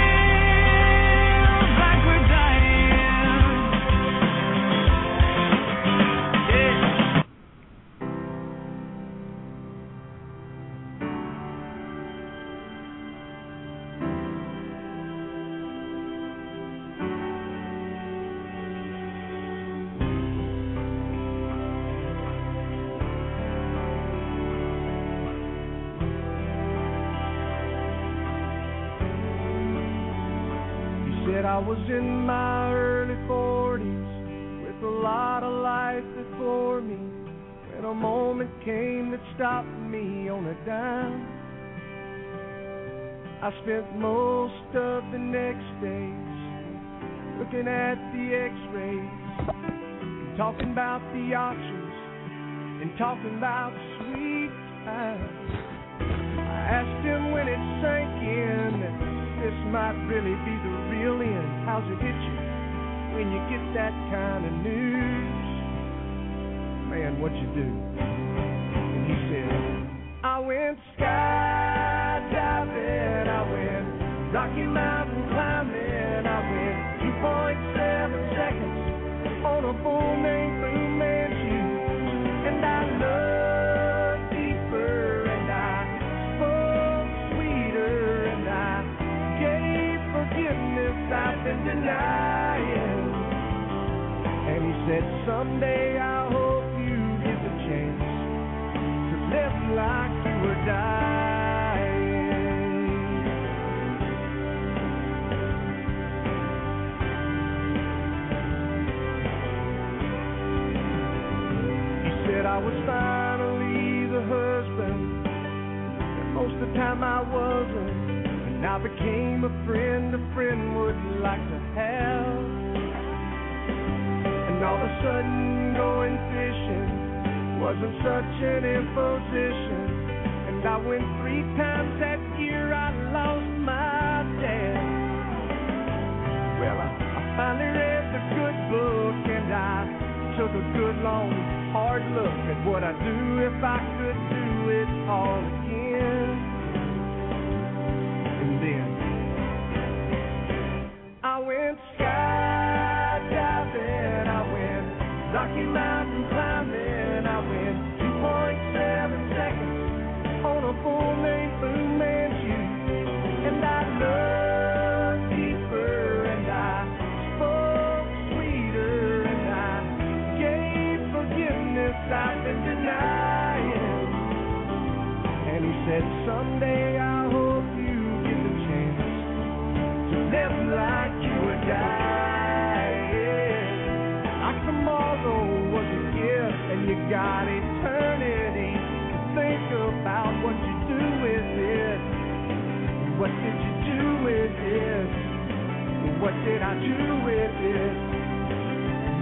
live like we're dying. Yeah. You said I was in my early 40s with a lot of life before me, when a moment came that stopped me on a dime. I spent most of the next days looking at the x-rays, and talking about the options, and talking about sweet times. I asked him when it sank in that this might really be the real end. How's it hit you when you get that kind of news? Man, what you do? And he said, I went skydiving, I went Rocky Mountain climbing, I went 2.7 seconds on a bull named Blue Manchu, and I looked deeper, and I spoke sweeter, and I gave forgiveness I've been denying. And he said, someday I hope you get the chance to live like you were dying. He said I was finally the husband, and most of the time I wasn't. And I became a friend would like to have. And all of a sudden going fishing wasn't such an imposition. And I went 3 times that year, I lost my dad. Well, I finally read the good book, and I took a good long hard look at what I'd do if I could do it all again. And then I went skydiving, I went Rocky Mountain climbing, I went 2.7 seconds on a bull named Blue Manchu, and I looked deeper, and I spoke sweeter, and I gave forgiveness I've been denying. And he said, someday I hope you get the chance to live like you were dying. I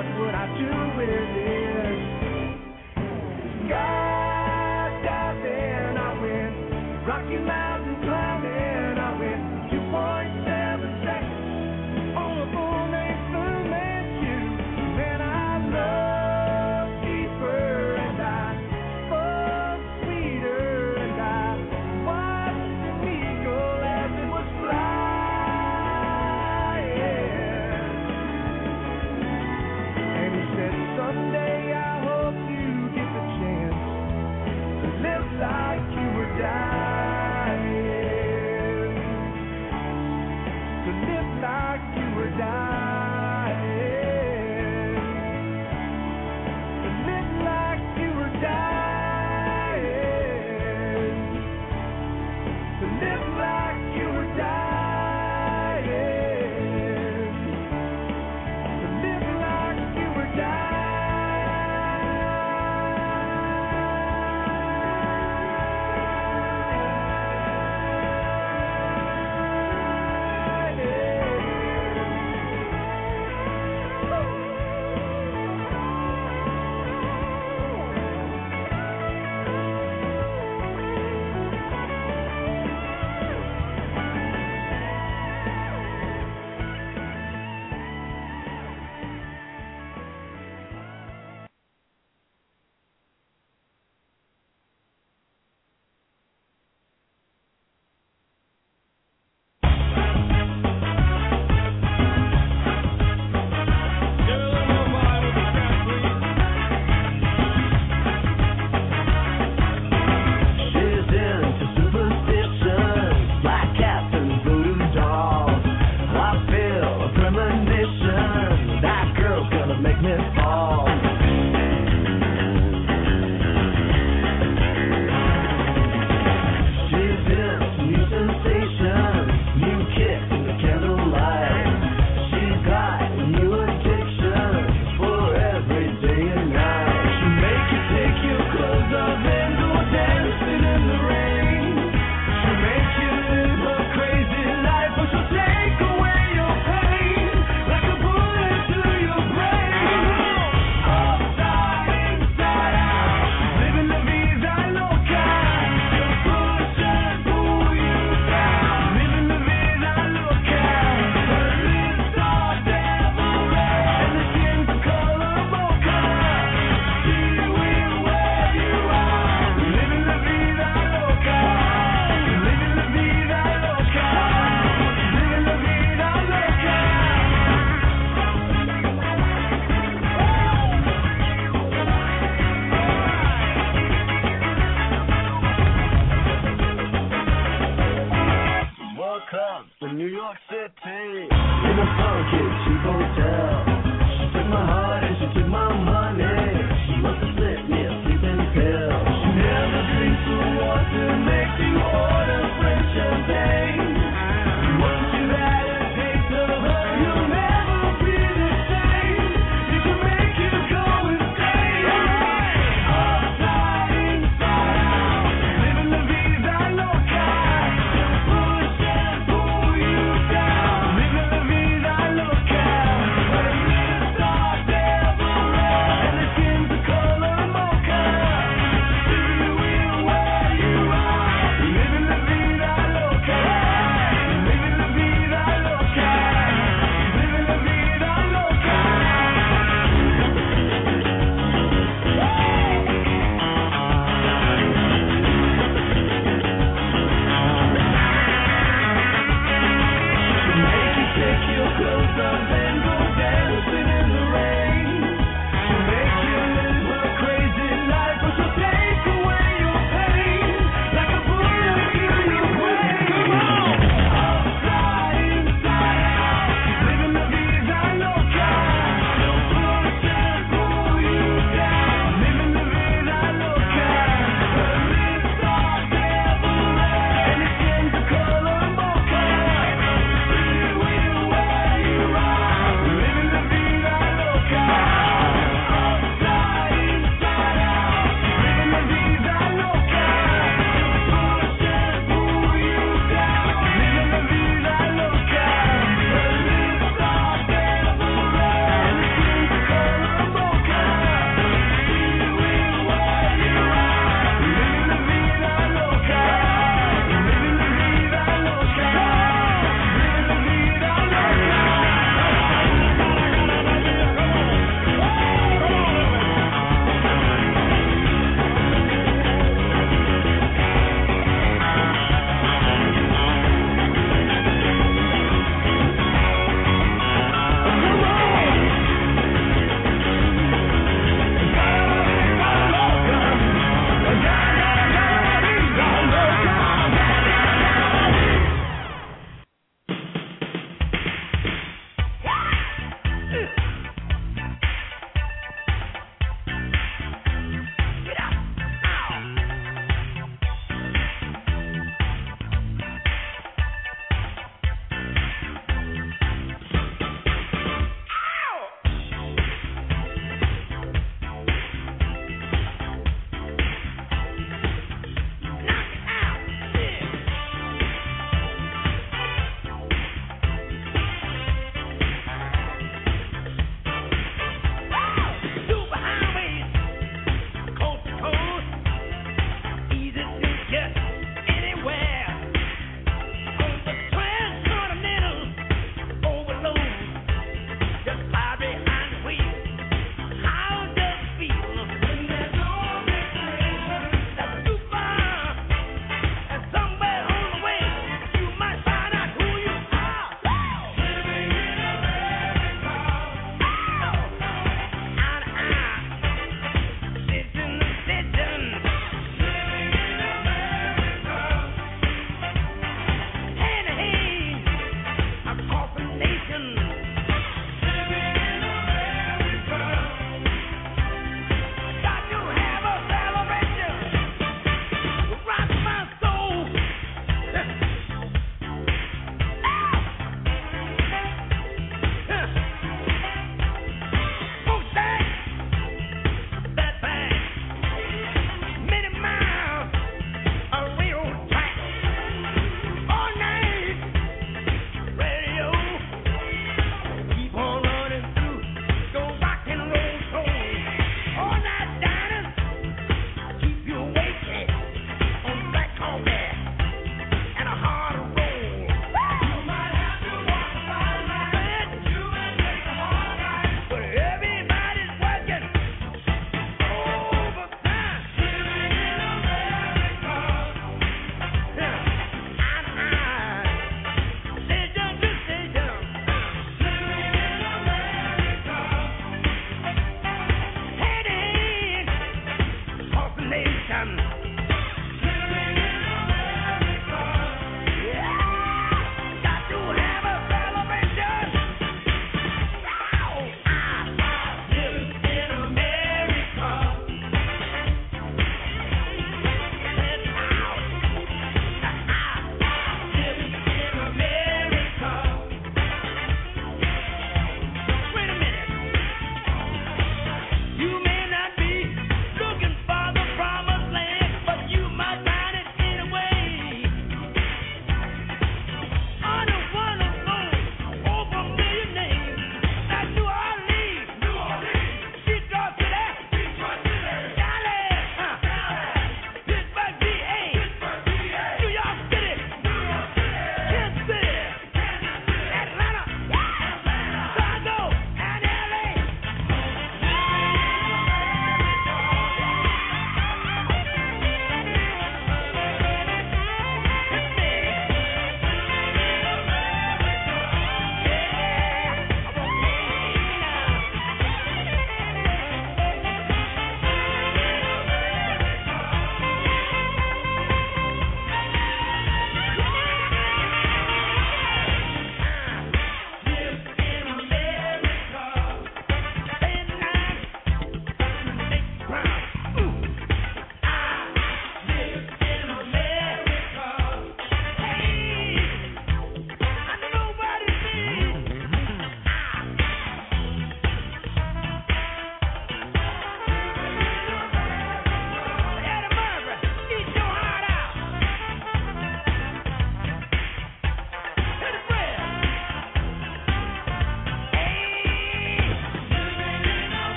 what would I do with it? Skydiving, I went Rocky Mountain climbing, I went 2.7 seconds on a bull named Fu Manchu. Man, I love deeper and I fucked sweeter and I watched an eagle as it was flying. And he said, someday I hope you get the chance to live like you were dying. To live like you were dying. To live like you were dying. To live like you were dying. To live like you were She's into superstitions, black cats and voodoo dolls. I feel a premonition, that girl's gonna make me fall. She's into new sensations, new kicks in the candlelight. She's got new addictions for every day and night. She'll make you take your clothes off and go dancing in the rain. She'll make you live a crazy life, but she'll take away your pain like a bullet to your brain.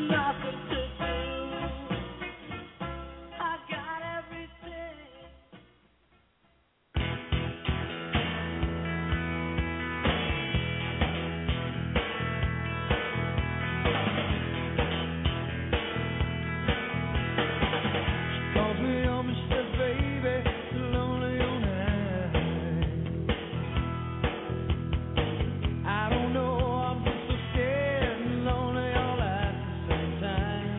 nothing to do. I got everything. Calls me home and says, baby, it's a lonely old night. I don't know, I'm just so scared and lonely all at the same time.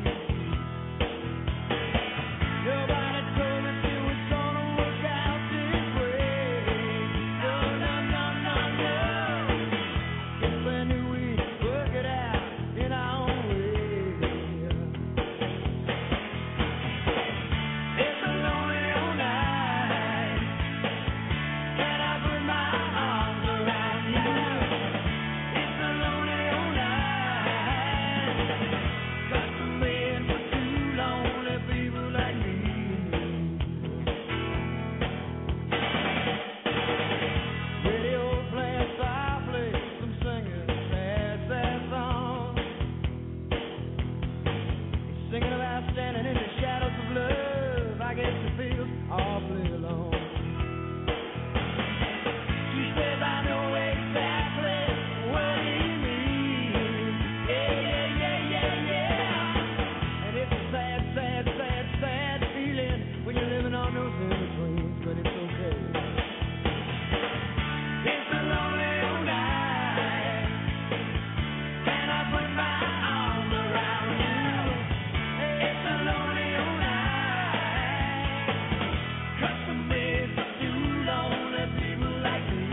Nobody told me it was gonna work out this way. No, no, no, no, no. Guess we knew we'd work it out in our own way. It's a lonely old night. Can I put my arms around you? It's a lonely old night. Got to wait for two lonely people like me. Radio playing softly, some singing sad, sad songs. Singing about standing in the shadows of love. I guess it feels awfully alone. She says I know exactly what he means. Yeah, yeah, yeah, yeah, yeah. And it's a sad, sad, sad, sad feeling when you're living on those in-betweens, but it's okay. It's a lonely old night. Can I put my arms around you? It's a lonely old night. Custom made for two lonely people like me.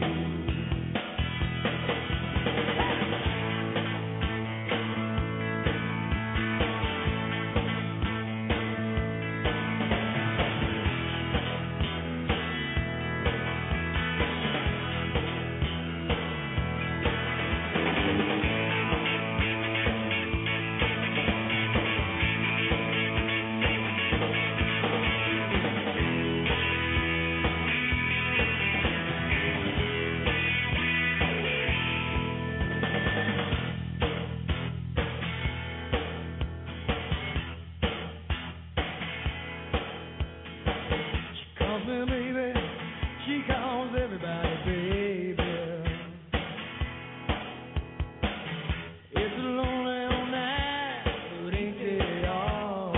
She calls me baby, she calls everybody baby. It's a lonely old night, but ain't they all?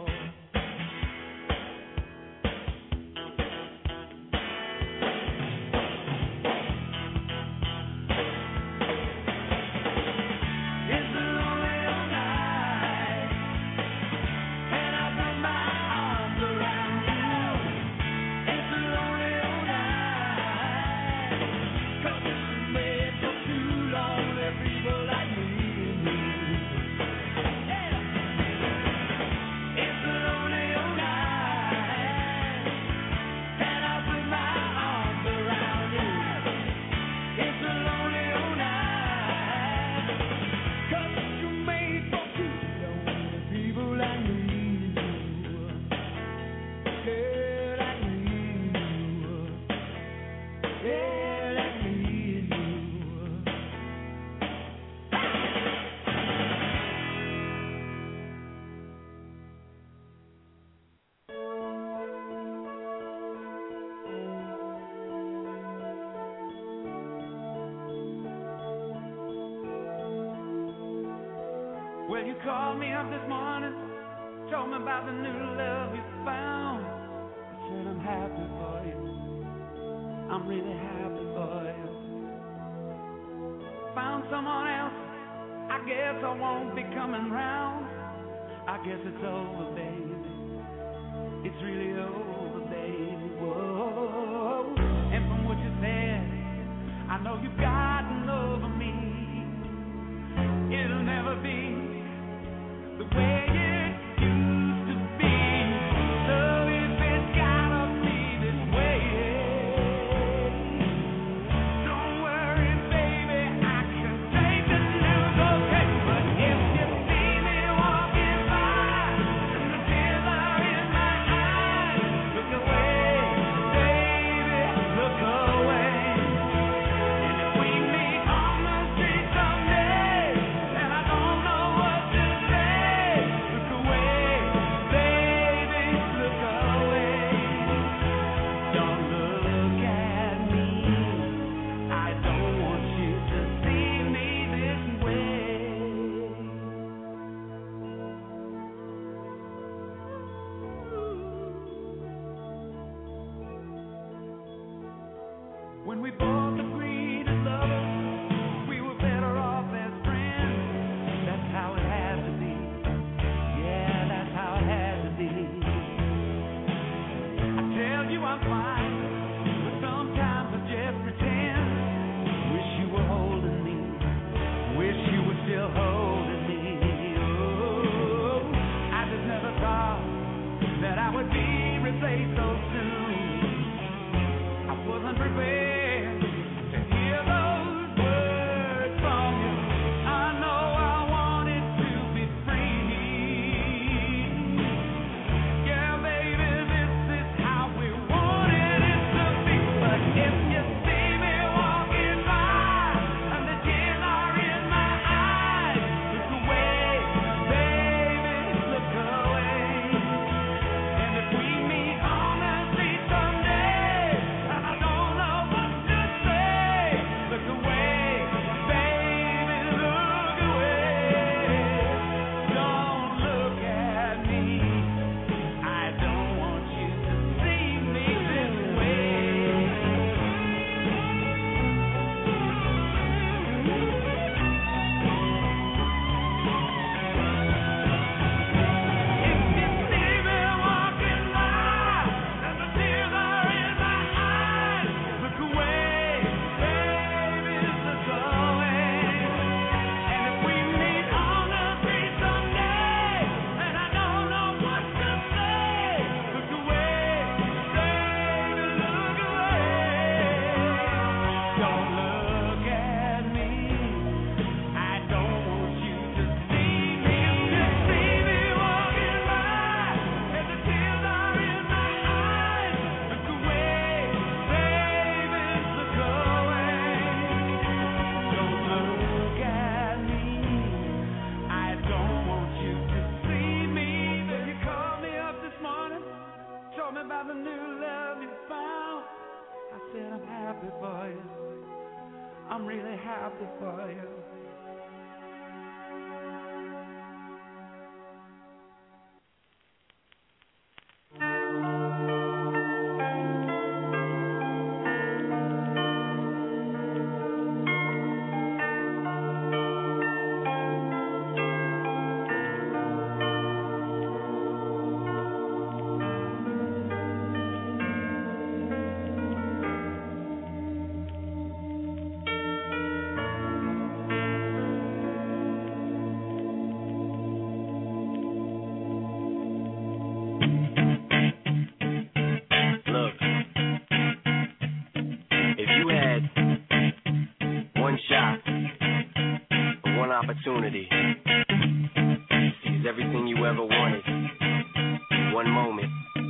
It's a lonely old night. Can I put my arms around you? It's a lonely old night. 'Cause it's made for two lonely people like me and you. Yeah. It's a lonely old night. Can I put my arms around you? It's a lonely old night. 'Cause you're made for two lonely people like me and you. Yeah, like me and you. Yeah, like me and you. Well, you called me up this morning, told me about the new love you found. I said I'm happy for you. I'm really happy for you. Found someone else. I guess I won't be coming round. I guess it's over, baby. It's really over, baby. Whoa. And from what you said, I know you've gotten over me. It'll never be the way it used to be. Love, if it's gotta be this way. Don't worry, baby, I can take the news, okay? But if you see me walking by and the tears are in my eyes, look away, baby, look away. And if we meet on the street someday, and I don't know what the fire. Opportunity. Seize everything you ever wanted. One moment.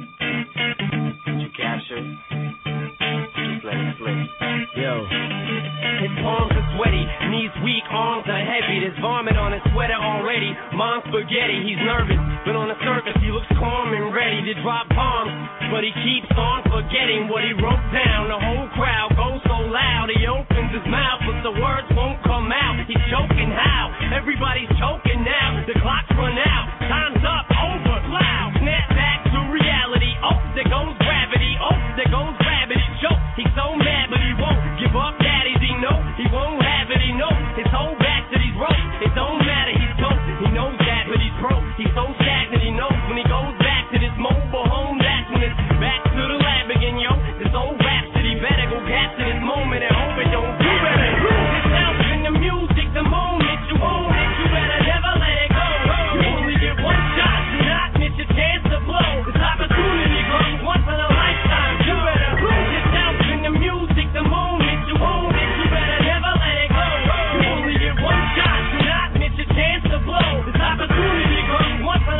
Did you capture it? Just let it slip. Yo. His palms are sweaty, knees weak, arms are heavy. There's vomit on his sweater already. Mom's spaghetti, he's nervous, but on the surface he looks calm and ready to drop bombs. But he keeps on forgetting what he wrote down. The whole crowd goes so loud, he opens his mouth, but the words won't come out. He's choking how? Everybody's choking now. The clock's run out. Time's up. Over. Loud. Snap back to reality. Oh, there goes gravity. Oh, there goes gravity. Choke. He's so mad, but he won't give up. Daddies, he know he won't have it. He knows his whole back to these ropes. It don't matter. He's dope. He knows that, but he's broke. He's so stagnant. He knows when he goes back to this mobile home. That's when it's back to the lab again, yo. This old rhapsody better go capture this moment and hope it don't. You better lose yourself in the music. The moment you own it, you better never let it go. You only get one shot, do not miss your chance to blow. This opportunity comes once in a lifetime. You better lose yourself in the music. The moment you own it, you better never let it go. You only get one shot, do not miss your chance to blow. This opportunity comes once in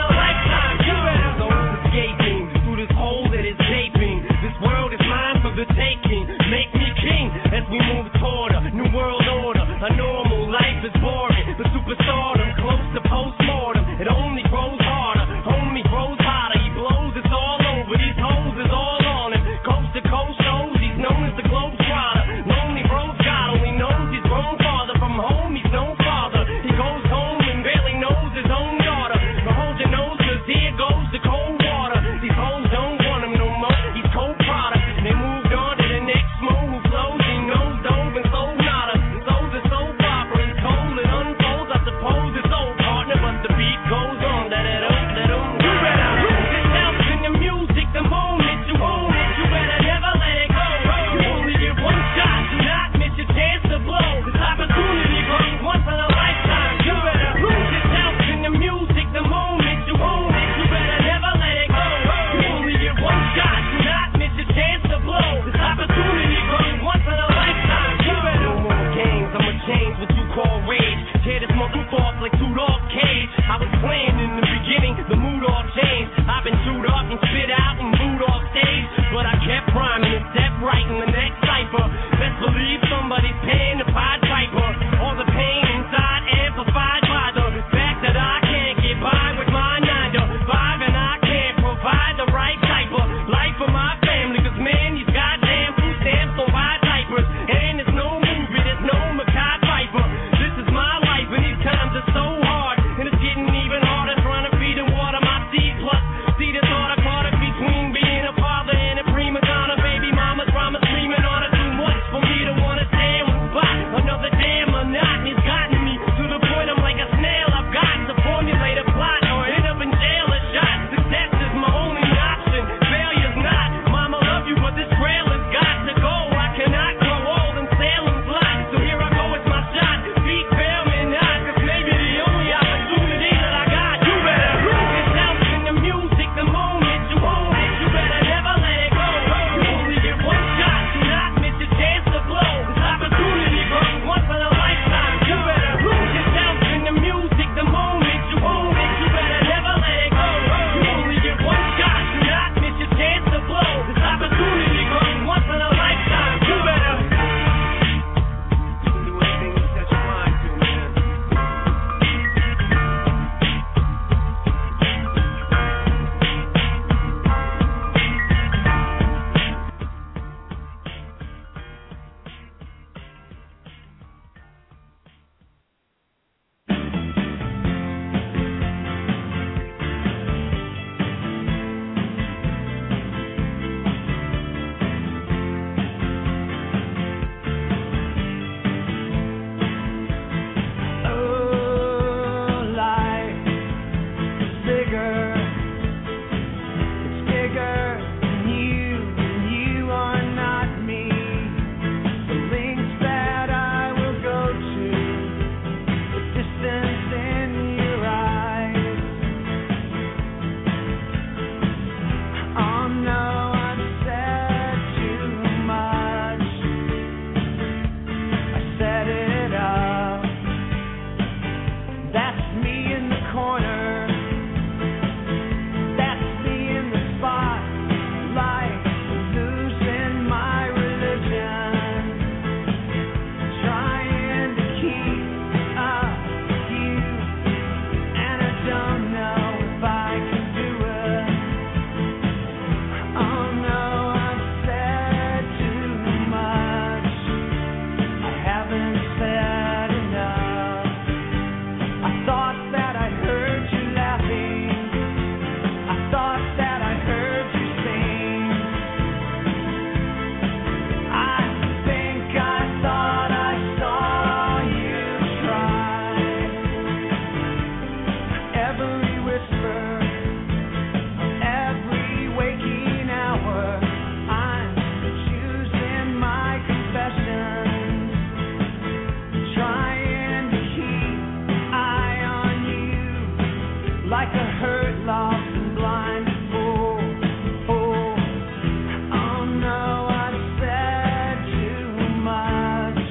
like a hurt, lost, and blind fool. Oh, oh no, I said too much.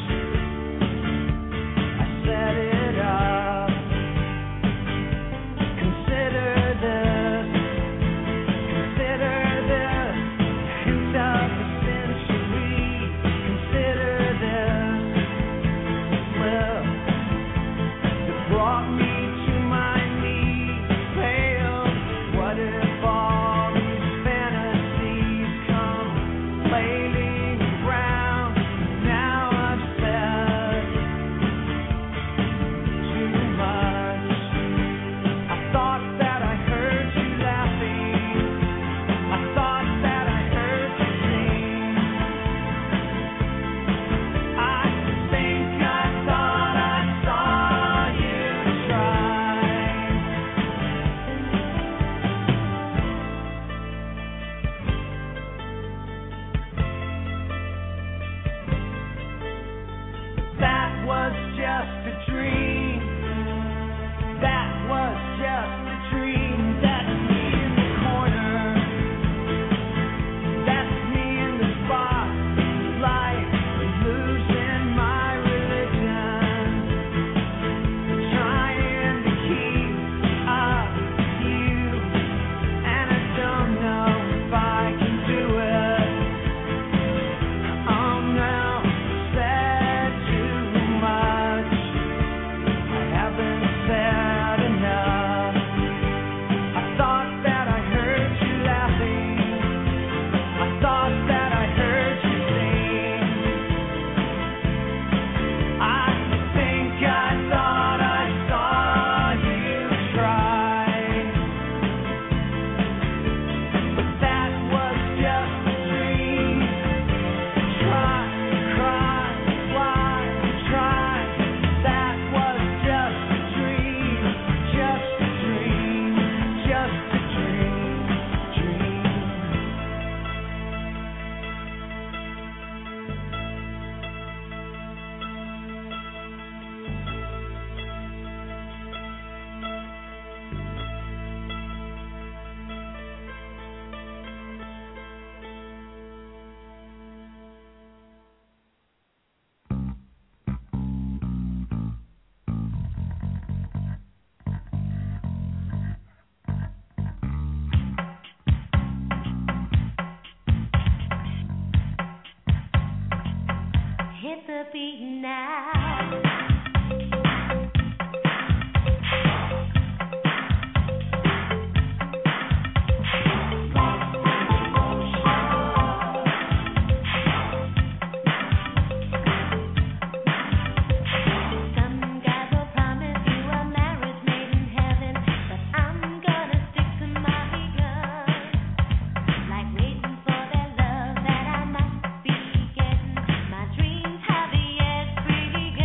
I set it up. Consider this hint of the century. Consider this slip that brought me to my knees, pale. What if all these fantasies come flailing around? Now I've said too much. I thought that I heard you laughing. I thought that I heard you sing. I think I thought I saw you try. That was just a dream. That was just a dream. That's me in the corner. That's me in the spotlight, losing my religion, trying to keep up with you, and I don't know if I can do it. Oh no, said too much. I haven't said enough. I thought that I heard you laughing. I thought that I heard you sing. I think I thought I saw you try. But that was just a dream. Try, cry, fly, try. That was just a dream. Just a dream. Just a dream. Dream. Hit the beat now. Some guys will promise you a marriage made in heaven, but I'm gonna stick to my guns. Like waiting for that love that I must be getting. My dreams have yet begun.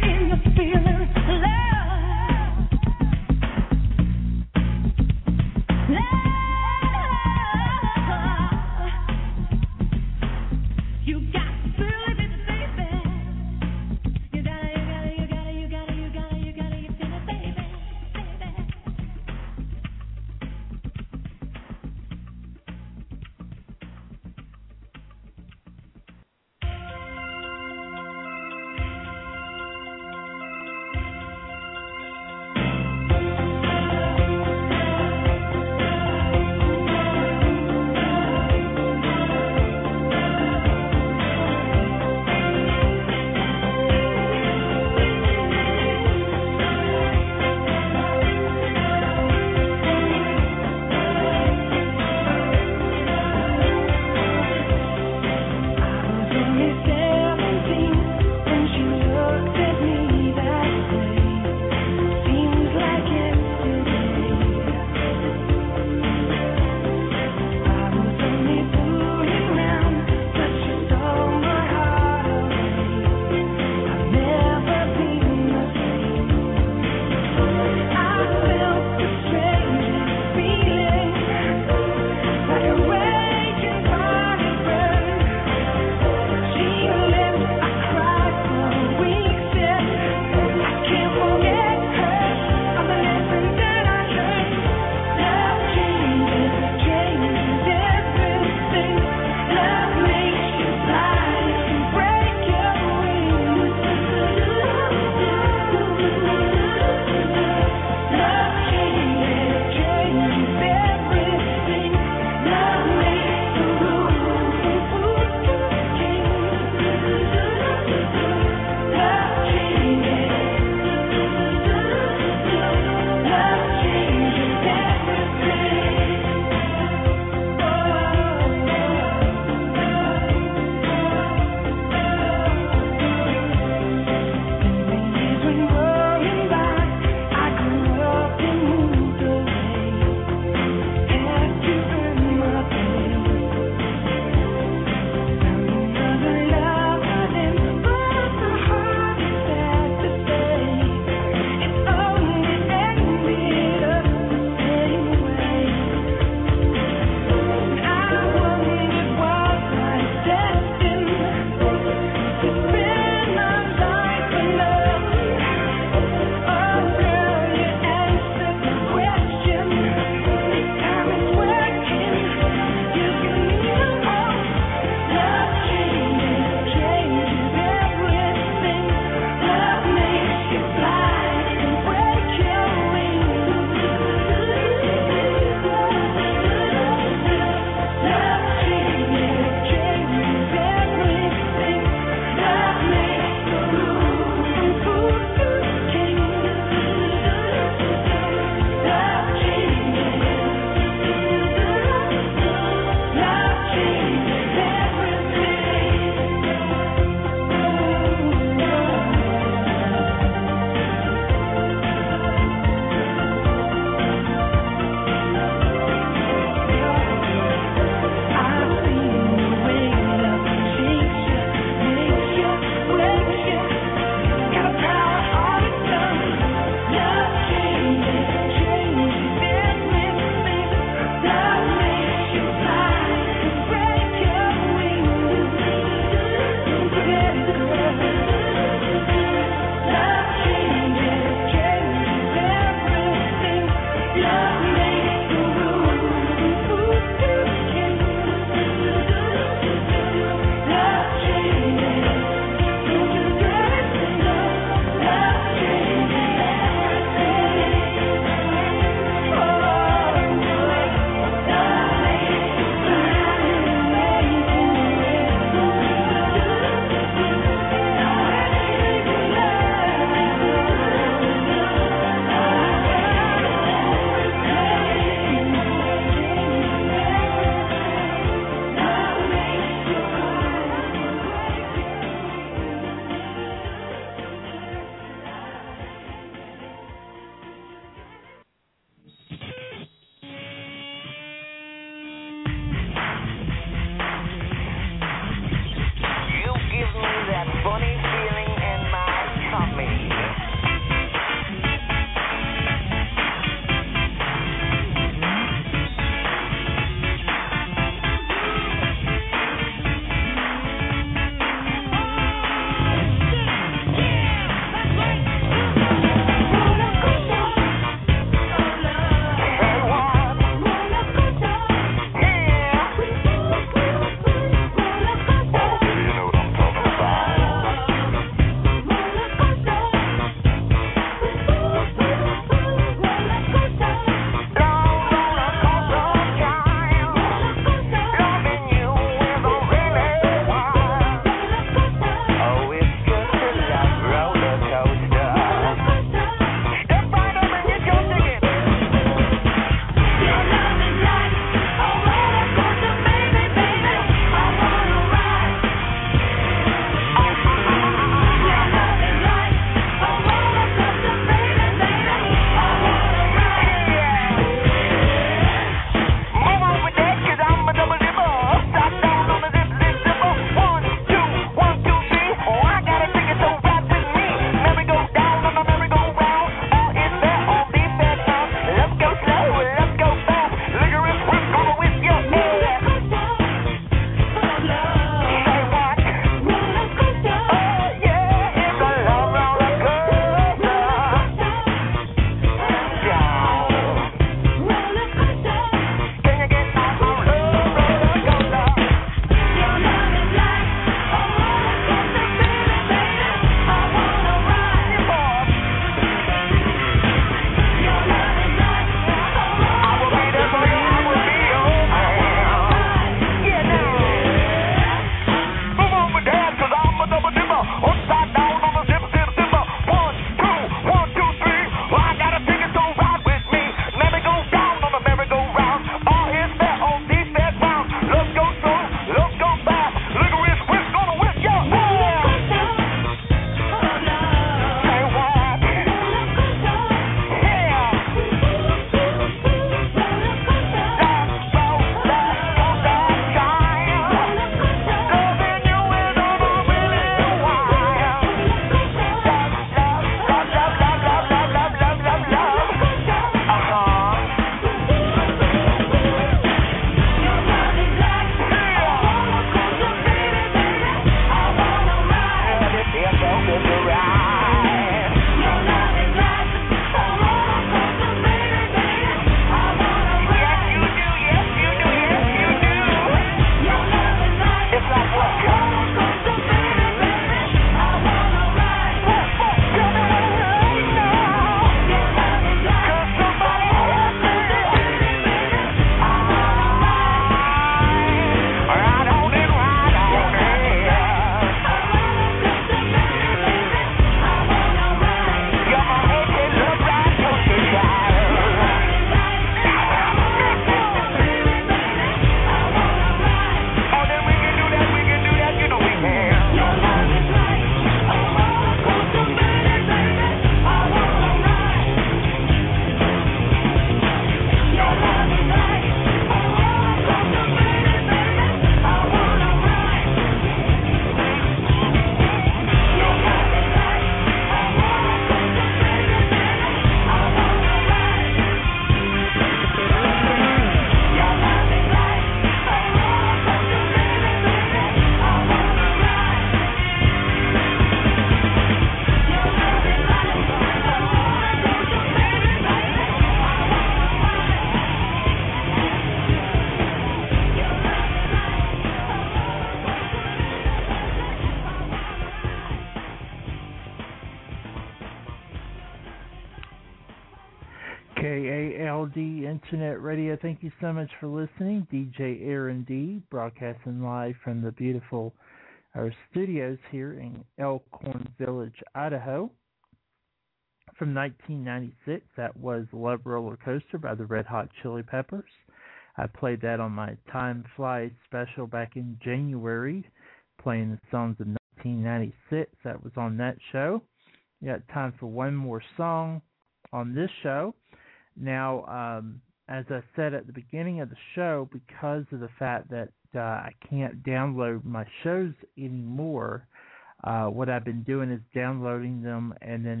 KALD Internet Radio, thank you so much for listening. DJ Aaron D, broadcasting live from the beautiful studios here in Elkhorn Village, Idaho. From 1996, that was Love Roller Coaster by the Red Hot Chili Peppers. I played that on my Time Flies special back in January, playing the songs of 1996. That was on that show. We got time for one more song on this show. Now, as I said at the beginning of the show, because of the fact that I can't download my shows anymore, what I've been doing is downloading them and then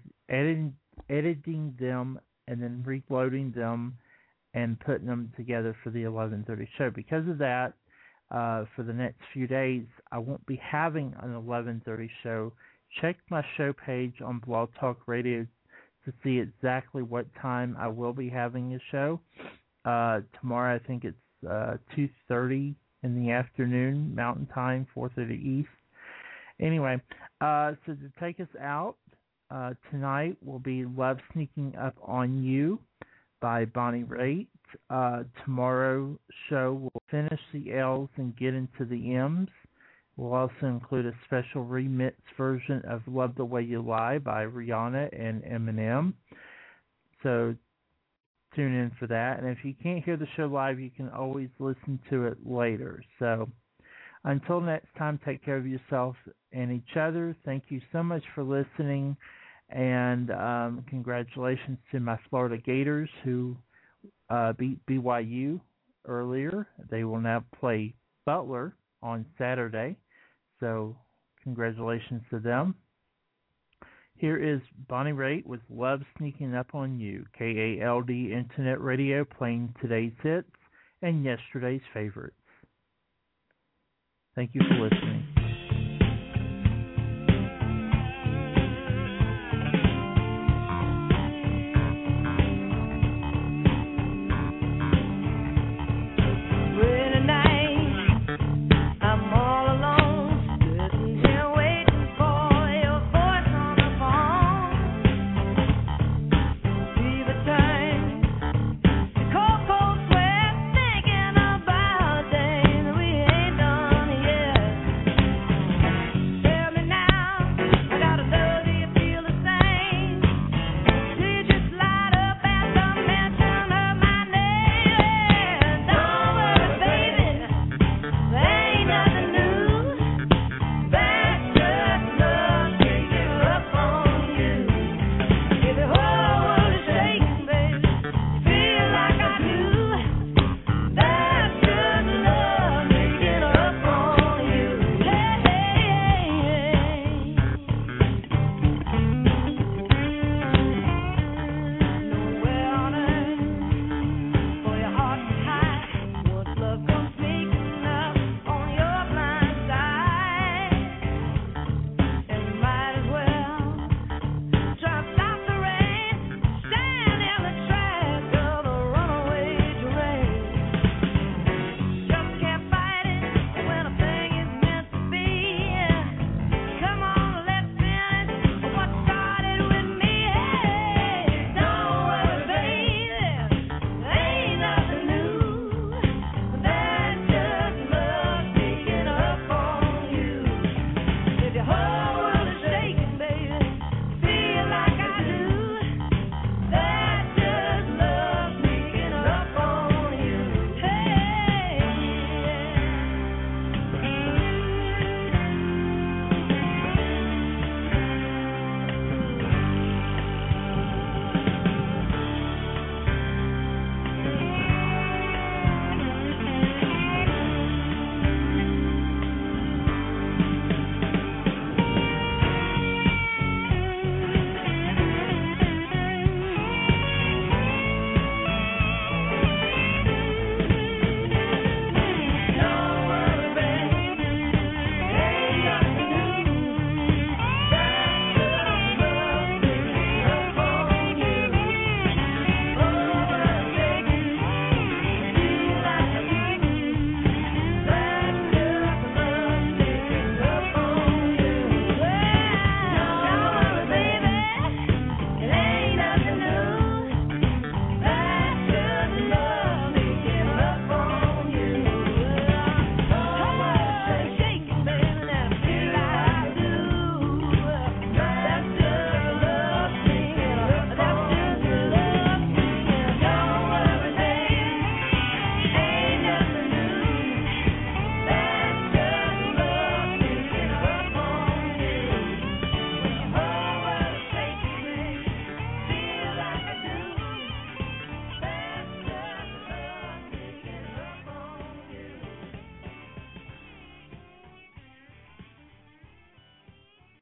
editing them and then reloading them and putting them together for the 11:30 show. Because of that, for the next few days, I won't be having an 11:30 show. Check my show page on Blog Talk Radio to see exactly what time I will be having a show. Tomorrow, I think it's 2:30 in the afternoon, Mountain Time, 4:30 East. Anyway, so to take us out, tonight will be Love Sneaking Up on You by Bonnie Raitt. Tomorrow's show will finish the L's and get into the M's. We'll also include a special remix version of Love the Way You Lie by Rihanna and Eminem. So tune in for that. And if you can't hear the show live, you can always listen to it later. So until next time, take care of yourself and each other. Thank you so much for listening. And congratulations to my Florida Gators who beat BYU earlier. They will now play Butler on Saturday. So congratulations to them. Here is Bonnie Raitt with Love Sneaking Up on You. KALD Internet Radio, playing today's hits and yesterday's favorites. Thank you for listening.